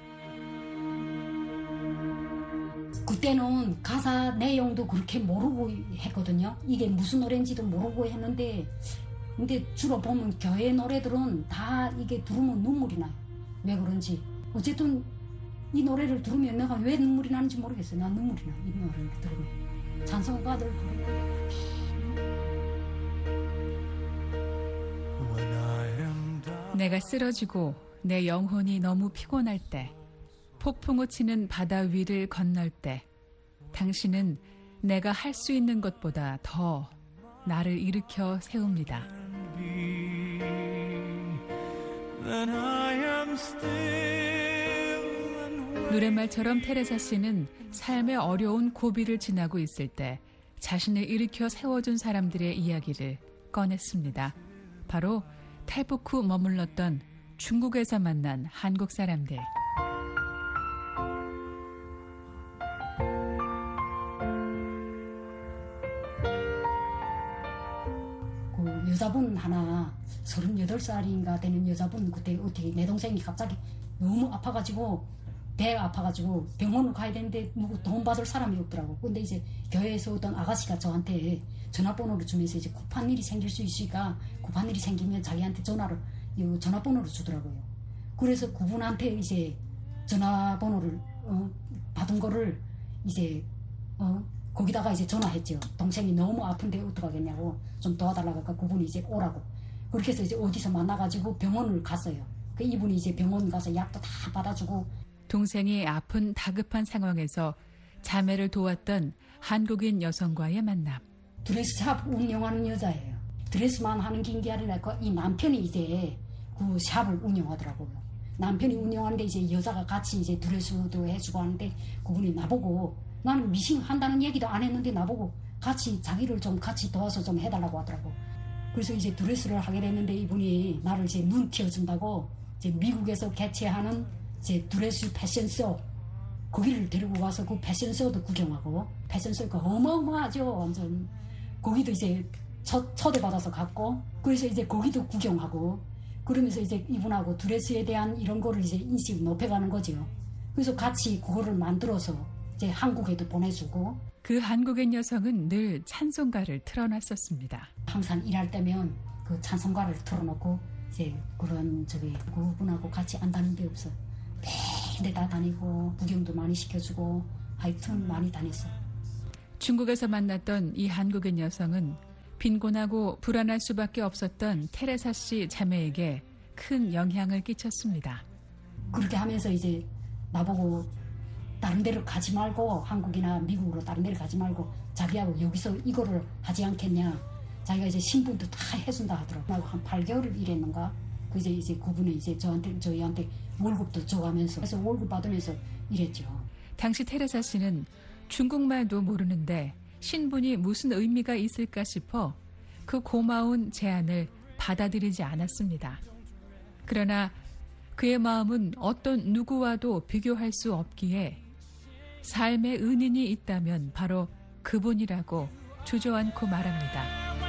그때는 가사 내용도 그렇게 모르고 했거든요. 이게 무슨 노래인지도 모르고 했는데 근데 주로 보면 교회 노래들은 다 이게 들으면 눈물이 나요. 왜 그런지. 어쨌든 이 노래를 들으면 내가 왜 눈물이 나는지 모르겠어요. 난 눈물이 나요. 이 노래를 들으면. 찬송가들 부르면. 내가 쓰러지고 내 영혼이 너무 피곤할 때, 폭풍우 치는 바다 위를 건널 때, 당신은 내가 할 수 있는 것보다 더 나를 일으켜 세웁니다. 노랫말처럼 테레사 씨는 삶의 어려운 고비를 지나고 있을 때 자신을 일으켜 세워준 사람들의 이야기를 꺼냈습니다. 바로 탈북 후 머물렀던 중국에서 만난 한국 사람들. 그 여자분 하나 서른여덟 살인가 되는 여자분 그때 어떻게 내 동생이 갑자기 너무 아파가지고 배가 아파가지고 병원을 가야 되는데 누구 돈 받을 사람이 없더라고. 근데 이제 교회에서 어떤 아가씨가 저한테 전화번호를 주면서 이제 급한 일이 생길 수 있으니까 급한 일이 생기면 자기한테 전화를 전화번호를 주더라고요. 그래서 그분한테 이제 전화번호를 어, 받은 거를 이제 어, 거기다가 이제 전화했죠. 동생이 너무 아픈데 어떡하겠냐고 좀 도와달라고 하니까 그분이 이제 오라고. 그렇게 해서 이제 어디서 만나가지고 병원을 갔어요. 그 이분이 이제 병원 가서 약도 다 받아주고. 동생이 아픈 다급한 상황에서 자매를 도왔던 한국인 여성과의 만남. 드레스샵 운영하는 여자예요. 드레스만 하는 게 아니라 이 남편이 이제 그 샵을 운영하더라고요. 남편이 운영하는데 이제 여자가 같이 이제 드레스도 해주고 하는데 그분이 나보고 나는 미싱 한다는 얘기도 안 했는데 나보고 같이 자기를 좀 같이 도와서 좀 해달라고 하더라고. 그래서 이제 드레스를 하게 됐는데 이분이 나를 이제 눈 띄워준다고 이제 미국에서 개최하는 이제 드레스 패션쇼 거기를 데리고 가서 그 패션쇼도 구경하고 패션쇼가 어마어마하죠. 완전 거기도 이제 첫, 초대받아서 갔고 그래서 이제 거기도 구경하고 그러면서 이제 이분하고 드레스에 대한 이런 거를 이제 인식을 높여가는 거죠. 그래서 같이 그거를 만들어서 이제 한국에도 보내주고 그 한국인 여성은 늘 찬송가를 틀어놨었습니다. 항상 일할 때면 그 찬송가를 틀어놓고 이제 그런 저기 그분하고 같이 안 다닌 데 없어. 매일 다 다니고 구경도 많이 시켜주고 하여튼 많이 다녔어. 중국에서 만났던 이 한국인 여성은 빈곤하고 불안할 수밖에 없었던 테레사 씨 자매에게 큰 영향을 끼쳤습니다. 그렇게 하면서 이제 나보고 다른 데를 가지 말고 한국이나 미국으로 다른 데를 가지 말고 자기하고 여기서 이거를 하지 않겠냐. 자기가 이제 신분도 다 해준다 하더라고요. 한 팔 개월을 일했는가. 그 이제 이제 그분이 이제 저한테 저희한테 월급도 줘가면서 그래서 월급 받으면서 일했죠. 당시 테레사 씨는 중국말도 모르는데 신분이 무슨 의미가 있을까 싶어 그 고마운 제안을 받아들이지 않았습니다. 그러나 그의 마음은 어떤 누구와도 비교할 수 없기에 삶의 은인이 있다면 바로 그분이라고 주저앉고 말합니다.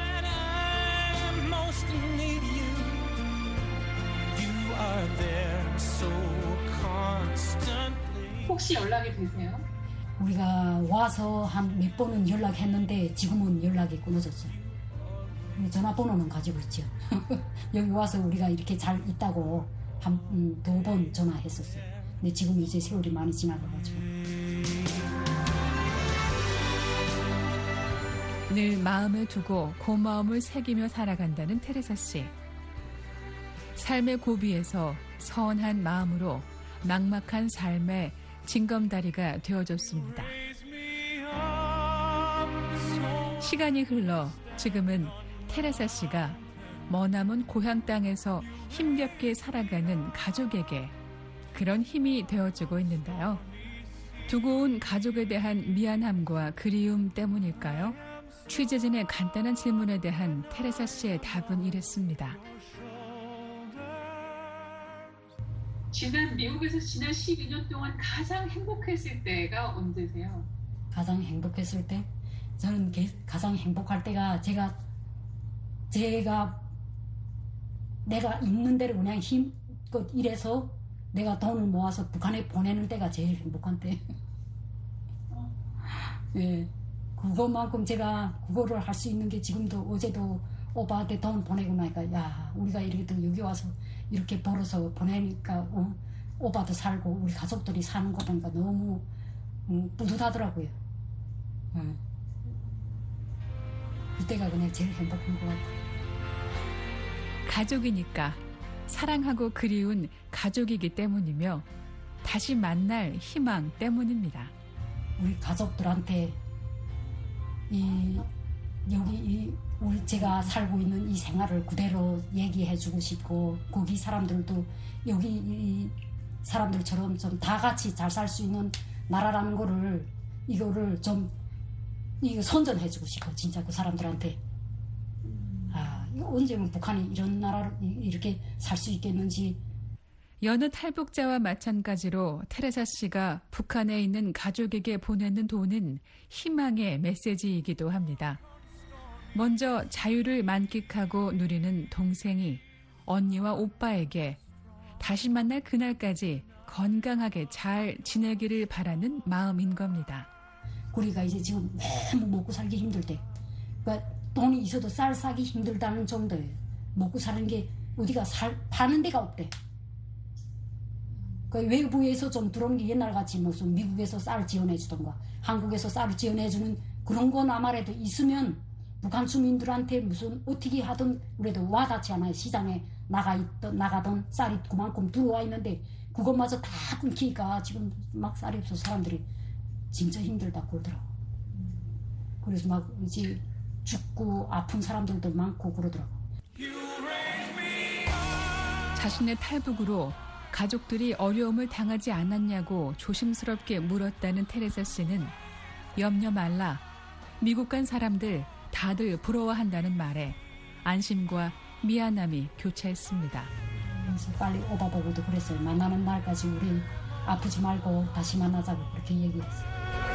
혹시 연락이 되세요? 우리가 와서 한 몇 번은 연락했는데 지금은 연락이 끊어졌어요. 전화번호는 가지고 있죠. 여기 와서 우리가 이렇게 잘 있다고 한 두 번 전화했었어요. 근데 지금 이제 세월이 많이 지나가가지고. 늘 마음에 두고 고마움을 새기며 살아간다는 테레사 씨. 삶의 고비에서 선한 마음으로 막막한 삶의 징검다리가 되어줬습니다. 시간이 흘러 지금은 테레사 씨가 머나먼 고향 땅에서 힘겹게 살아가는 가족에게 그런 힘이 되어주고 있는데요. 두고 온 가족에 대한 미안함과 그리움 때문일까요? 취재진의 간단한 질문에 대한 테레사 씨의 답은 이랬습니다. 지난 미국에서 지난 십이 년 동안 가장 행복했을 때가 언제세요? 가장 행복했을 때? 저는 게, 가장 행복할 때가 제가 제가 내가 있는 대로 그냥 힘껏 일해서 내가 돈을 모아서 북한에 보내는 때가 제일 행복한 때. 예, 그것만큼 제가 그거를 할 수 있는 게 지금도 어제도 오빠한테 돈 보내고 나니까 야 우리가 이렇게 또 여기 와서 이렇게 벌어서 보내니까 어, 오빠도 살고 우리 가족들이 사는 거 보니까 너무 음, 뿌듯하더라고요. 예. 그때가 그냥 제일 행복한 것 같아요. 가족이니까 사랑하고 그리운 가족이기 때문이며 다시 만날 희망 때문입니다. 우리 가족들한테 이 여기 이 우리 제가 살고 있는 이 생활을 그대로 얘기해주고 싶고 거기 사람들도 여기 이 사람들처럼 좀 다 같이 잘 살 수 있는 나라라는 거를 이거를 좀 이거 선전해주고 싶어 진짜 그 사람들한테. 아 언제면 북한이 이런 나라로 이렇게 살 수 있겠는지. 여느 탈북자와 마찬가지로 테레사 씨가 북한에 있는 가족에게 보내는 돈은 희망의 메시지이기도 합니다. 먼저 자유를 만끽하고 누리는 동생이 언니와 오빠에게 다시 만날 그날까지 건강하게 잘 지내기를 바라는 마음인 겁니다. 우리가 이제 지금 너무 먹고 살기 힘들 때 그러니까 돈이 있어도 쌀 사기 힘들다는 정도예요. 먹고 사는 게 어디가 살 파는 데가 없대. 그러니까 외부에서 좀 들어온 게 옛날같이 무슨 미국에서 쌀 지원해주던가 한국에서 쌀을 지원해주는 그런 건 아무래도 있으면 북한 주민들한테 무슨 어떻게 하든 그래도 와닿지 않아요. 시장에 나가 있던 나가던 쌀이 그만큼 들어와 있는데 그것마저 다 끊기니까 지금 막 쌀이 없어서 사람들이 진짜 힘들다 그러더라고. 그래서 막 이제 죽고 아픈 사람들도 많고 그러더라고. 자신의 탈북으로 가족들이 어려움을 당하지 않았냐고 조심스럽게 물었다는 테레사 씨는 염려 말라. 미국 간 사람들 다들 부러워한다는 말에 안심과 미안함이 교차했습니다. 그래서 빨리 오바보고도 그랬어요. 만나는 날까지 우리 아프지 말고 다시 만나자고 그렇게 얘기했어요.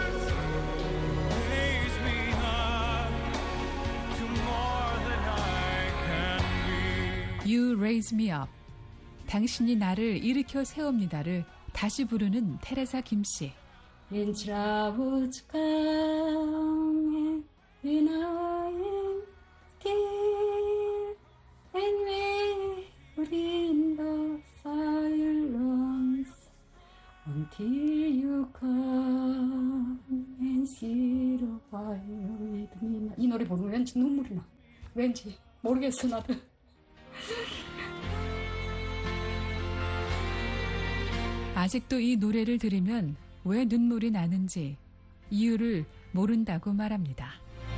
You raise me up. 당신이 나를 일으켜 세웁니다를 다시 부르는 테레사 김씨. When troubles come when I am still and wait in the silence until you come and sit a while with me. 이 노래 부르면 왠지 눈물이 나. 왠지 모르겠어 나도. 아직도 이 노래를 들으면 왜 눈물이 나는지 이유를 모른다고 말합니다.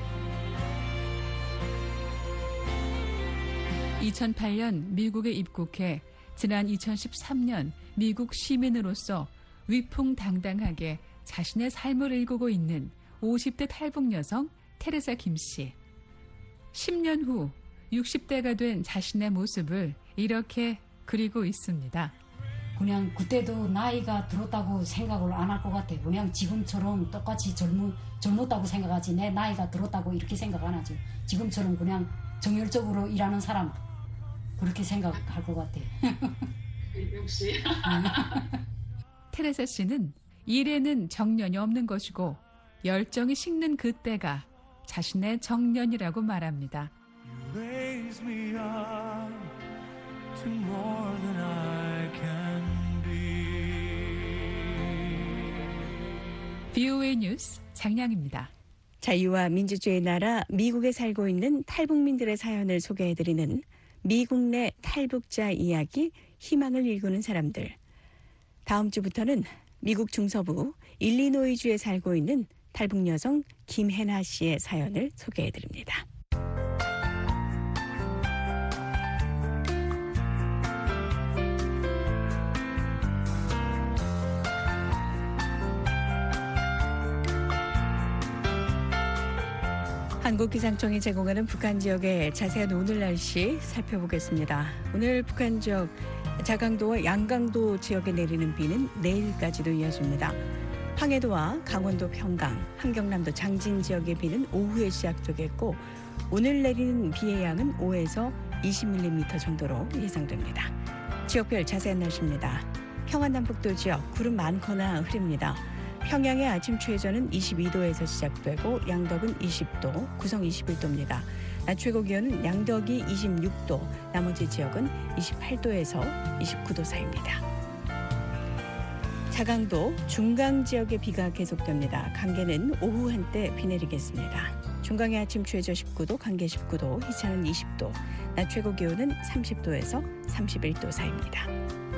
이천팔 년 미국에 입국해 지난 이천십삼 년 미국 시민으로서 위풍당당하게 자신의 삶을 일구고 있는 오십 대 탈북 여성 테레사 김씨. 십 년 후 육십 대가 된 자신의 모습을 이렇게 그리고 있습니다. 그냥 그때도 나이가 들었다고 생각을 안 할 것 같아. 그냥 지금처럼 똑같이 젊은, 젊었다고 생각하지 내 나이가 들었다고 이렇게 생각 안 하지. 지금처럼 그냥 정열적으로 일하는 사람 그렇게 생각할 것 같아. 역시. 테레사 씨는 일에는 정년이 없는 것이고 열정이 식는 그때가 자신의 정년이라고 말합니다. You raise me up to more than I can be. 브이오에이 뉴스 장량입니다. 자유와 민주주의 나라 미국에 살고 있는 탈북민들의 사연을 소개해드리는 미국 내 탈북자 이야기, 희망을 일구는 사람들. 다음 주부터는 미국 중서부 일리노이주에 살고 있는 탈북 여성 김혜나 씨의 사연을 소개해드립니다. 한국기상청이 제공하는 북한 지역의 자세한 오늘 날씨 살펴보겠습니다. 오늘 북한 지역 자강도와 양강도 지역에 내리는 비는 내일까지도 이어집니다. 황해도와 강원도 평강, 함경남도 장진 지역의 비는 오후에 시작되겠고 오늘 내리는 비의 양은 오에서 이십 밀리미터 정도로 예상됩니다. 지역별 자세한 날씨입니다. 평안남북도 지역 구름 많거나 흐립니다. 평양의 아침 최저는 이십이 도에서 시작되고 양덕은 이십 도, 구성 이십일 도입니다. 낮 최고 기온은 양덕이 이십육 도, 나머지 지역은 이십팔 도에서 이십구 도 사이입니다. 자강도, 중강 지역의 비가 계속됩니다. 강계는 오후 한때 비 내리겠습니다. 중강의 아침 최저 십구 도, 강계 십구 도, 희차는 이십 도, 낮 최고 기온은 삼십 도에서 삼십일 도 사이입니다.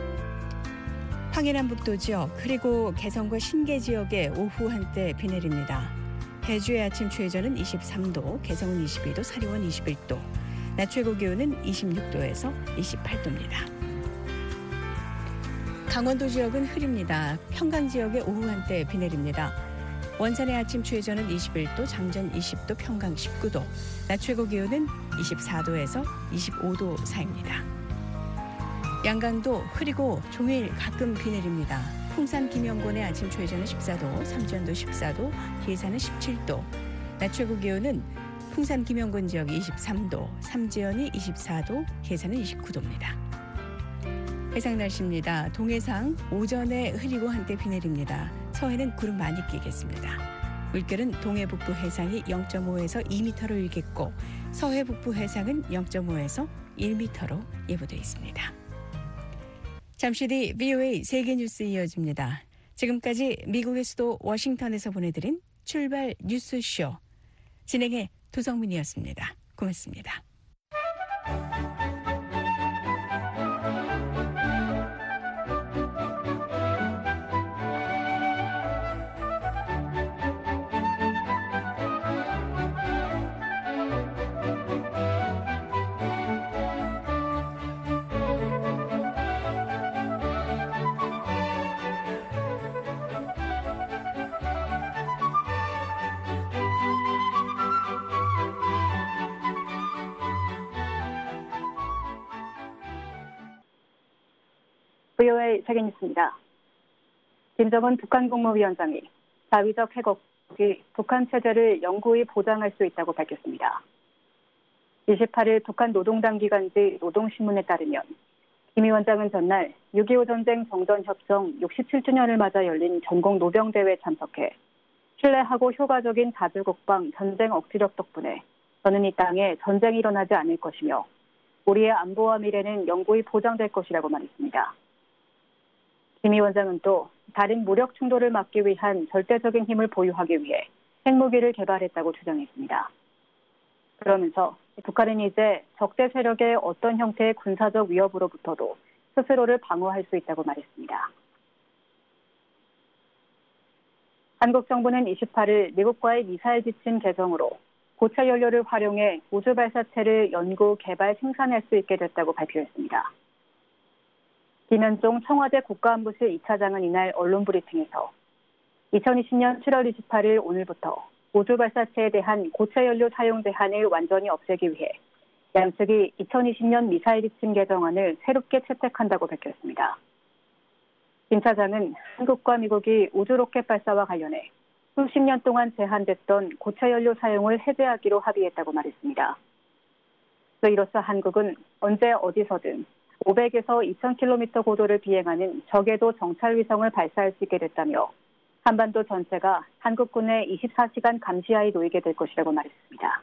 황해남북도 지역 그리고 개성과 신계 지역에 오후 한때 비 내립니다. 해주의 아침 최저는 이십삼 도, 개성은 이십이 도, 사리원 이십일 도, 낮 최고 기온은 이십육 도에서 이십팔 도입니다. 강원도 지역은 흐립니다. 평강 지역에 오후 한때 비 내립니다. 원산의 아침 최저는 이십일 도, 장전 이십 도, 평강 십구 도, 낮 최고 기온은 이십사 도에서 이십오 도 사이입니다. 양강도 흐리고 종일 가끔 비 내립니다. 풍산 김영곤의 아침 최저는 십사 도, 삼지연도 십사 도, 예산은 십칠 도, 낮 최고 기온은 풍산 김영곤 지역이 이십삼 도, 삼지연이 이십사 도, 예산은 이십구 도입니다. 해상 날씨입니다. 동해상 오전에 흐리고 한때 비 내립니다. 서해는 구름 많이 끼겠습니다. 물결은 동해 북부 해상이 영 점 오에서 이 미터로 일겠고 서해 북부 해상은 영 점 오에서 일 미터로 예보되어 있습니다. 잠시 뒤 브이오에이 세계뉴스 이어집니다. 지금까지 미국의 수도 워싱턴에서 보내드린 출발 뉴스쇼. 진행의 도성민이었습니다. 고맙습니다. 브이오에이 세계뉴스입니다. 김정은 북한 국무위원장이 자위적 핵업이 북한 체제를 영구히 보장할 수 있다고 밝혔습니다. 이십팔일 북한 노동당 기관지 노동신문에 따르면 김 위원장은 전날 육이오 전쟁 정전협정 육십칠 주년을 맞아 열린 전국 노병대회에 참석해 신뢰하고 효과적인 자주국방 전쟁 억지력 덕분에 저는 이 땅에 전쟁이 일어나지 않을 것이며 우리의 안보와 미래는 영구히 보장될 것이라고 말했습니다. 김 위원장은 또 다른 무력 충돌을 막기 위한 절대적인 힘을 보유하기 위해 핵무기를 개발했다고 주장했습니다. 그러면서 북한은 이제 적대 세력의 어떤 형태의 군사적 위협으로부터도 스스로를 방어할 수 있다고 말했습니다. 한국 정부는 이십팔일 미국과의 미사일 지침 개정으로 고체 연료를 활용해 우주 발사체를 연구, 개발, 생산할 수 있게 됐다고 발표했습니다. 김현종 청와대 국가안보실 이 차장은 이날 언론 브리핑에서 이천이십년 칠월 이십팔일 오늘부터 우주 발사체에 대한 고체 연료 사용 제한을 완전히 없애기 위해 양측이 이천이십년 미사일 지침 개정안을 새롭게 채택한다고 밝혔습니다. 김 차장은 한국과 미국이 우주 로켓 발사와 관련해 수십 년 동안 제한됐던 고체 연료 사용을 해제하기로 합의했다고 말했습니다. 또 이로써 한국은 언제 어디서든 오백에서 이천 킬로미터 고도를 비행하는 저궤도 정찰 위성을 발사할 수 있게 됐다며 한반도 전체가 한국군의 이십사 시간 감시하에 놓이게 될 것이라고 말했습니다.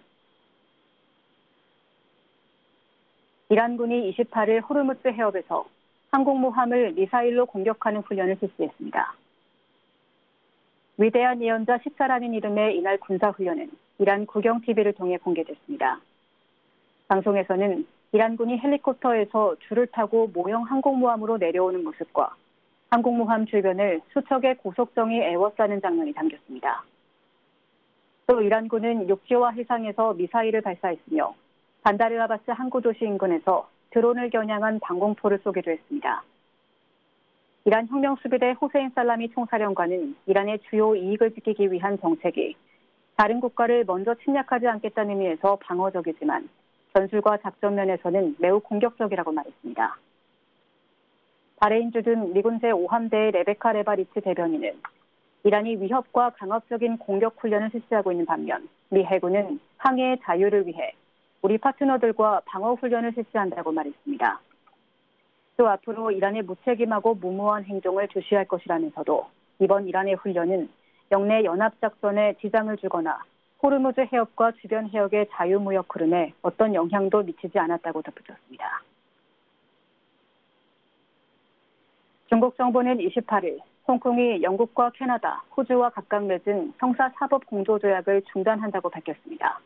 이란군이 이십팔일 호르무즈 해협에서 항공모함을 미사일로 공격하는 훈련을 실시했습니다. 위대한 예언자 십사라는 이름의 이날 군사훈련은 이란 국영티비를 통해 공개됐습니다. 방송에서는 이란군이 헬리콥터에서 줄을 타고 모형 항공모함으로 내려오는 모습과 항공모함 주변을 수척의 고속정이 에워싸는 장면이 담겼습니다. 또 이란군은 육지와 해상에서 미사일을 발사했으며 반다르 아바스 항구도시 인근에서 드론을 겨냥한 방공포를 쏘기도 했습니다. 이란 혁명수비대 호세인 살라미 총사령관은 이란의 주요 이익을 지키기 위한 정책이 다른 국가를 먼저 침략하지 않겠다는 의미에서 방어적이지만 전술과 작전 면에서는 매우 공격적이라고 말했습니다. 바레인 주둔 미군 제오 함대의 레베카 레바리치 대변인은 이란이 위협과 강압적인 공격 훈련을 실시하고 있는 반면 미 해군은 항해의 자유를 위해 우리 파트너들과 방어 훈련을 실시한다고 말했습니다. 또 앞으로 이란의 무책임하고 무모한 행동을 주시할 것이라면서도 이번 이란의 훈련은 영내 연합작전에 지장을 주거나 호르무즈 해협과 주변 해역의 자유무역 흐름에 어떤 영향도 미치지 않았다고 덧붙였습니다. 중국 정부는 이십팔일 홍콩이 영국과 캐나다, 호주와 각각 맺은 형사사법공조조약을 중단한다고 밝혔습니다.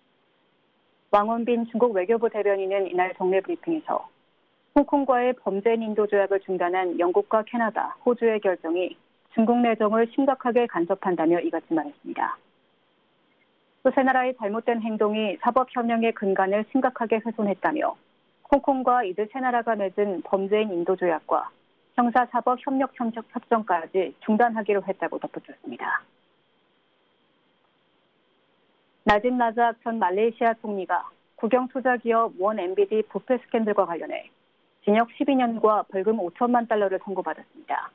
왕원빈 중국 외교부 대변인은 이날 정례 브리핑에서 홍콩과의 범죄인 인도 조약을 중단한 영국과 캐나다, 호주의 결정이 중국 내정을 심각하게 간섭한다며 이같이 말했습니다. 또 세 나라의 잘못된 행동이 사법협력의 근간을 심각하게 훼손했다며 홍콩과 이들 세 나라가 맺은 범죄인 인도 조약과 형사사법협력 협정까지 중단하기로 했다고 덧붙였습니다. 나집 라작 전 말레이시아 총리가 국영투자기업 원 엠비디 부패 스캔들과 관련해 징역 십이 년과 벌금 오천만 달러를 선고받았습니다.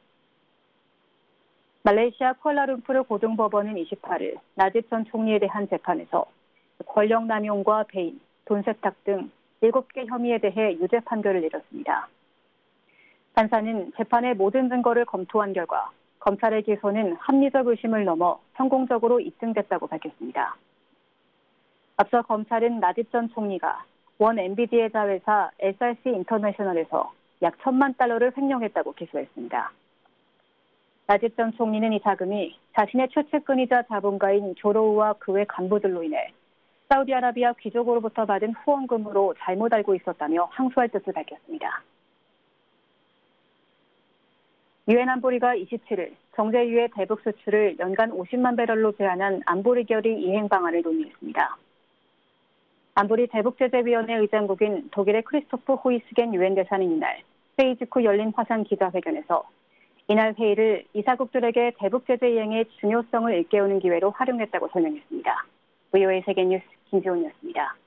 말레이시아 쿠알라룸푸르 고등법원은 이십팔일 나집 전 총리에 대한 재판에서 권력남용과 배임, 돈 세탁 등 일곱 개 혐의에 대해 유죄 판결을 내렸습니다. 판사는 재판의 모든 증거를 검토한 결과 검찰의 기소는 합리적 의심을 넘어 성공적으로 입증됐다고 밝혔습니다. 앞서 검찰은 나집 전 총리가 원 엠비디의 자회사 에스알씨 인터내셔널에서 약 천만 달러를 횡령했다고 기소했습니다. 나집 전 총리는 이 자금이 자신의 최측근이자 자본가인 조로우와 그 외 간부들로 인해 사우디아라비아 귀족으로부터 받은 후원금으로 잘못 알고 있었다며 항소할 뜻을 밝혔습니다. 유엔 안보리가 이십칠일 정제유의 대북 수출을 연간 오십만 배럴로 제한한 안보리 결의 이행 방안을 논의했습니다. 안보리 대북제재위원회 의장국인 독일의 크리스토프 호이스겐 유엔 대사는 이날 회의 직후 열린 화상 기자회견에서 이날 회의를 이사국들에게 대북제재 이행의 중요성을 일깨우는 기회로 활용했다고 설명했습니다. 브이오에이 세계뉴스 김지훈이었습니다.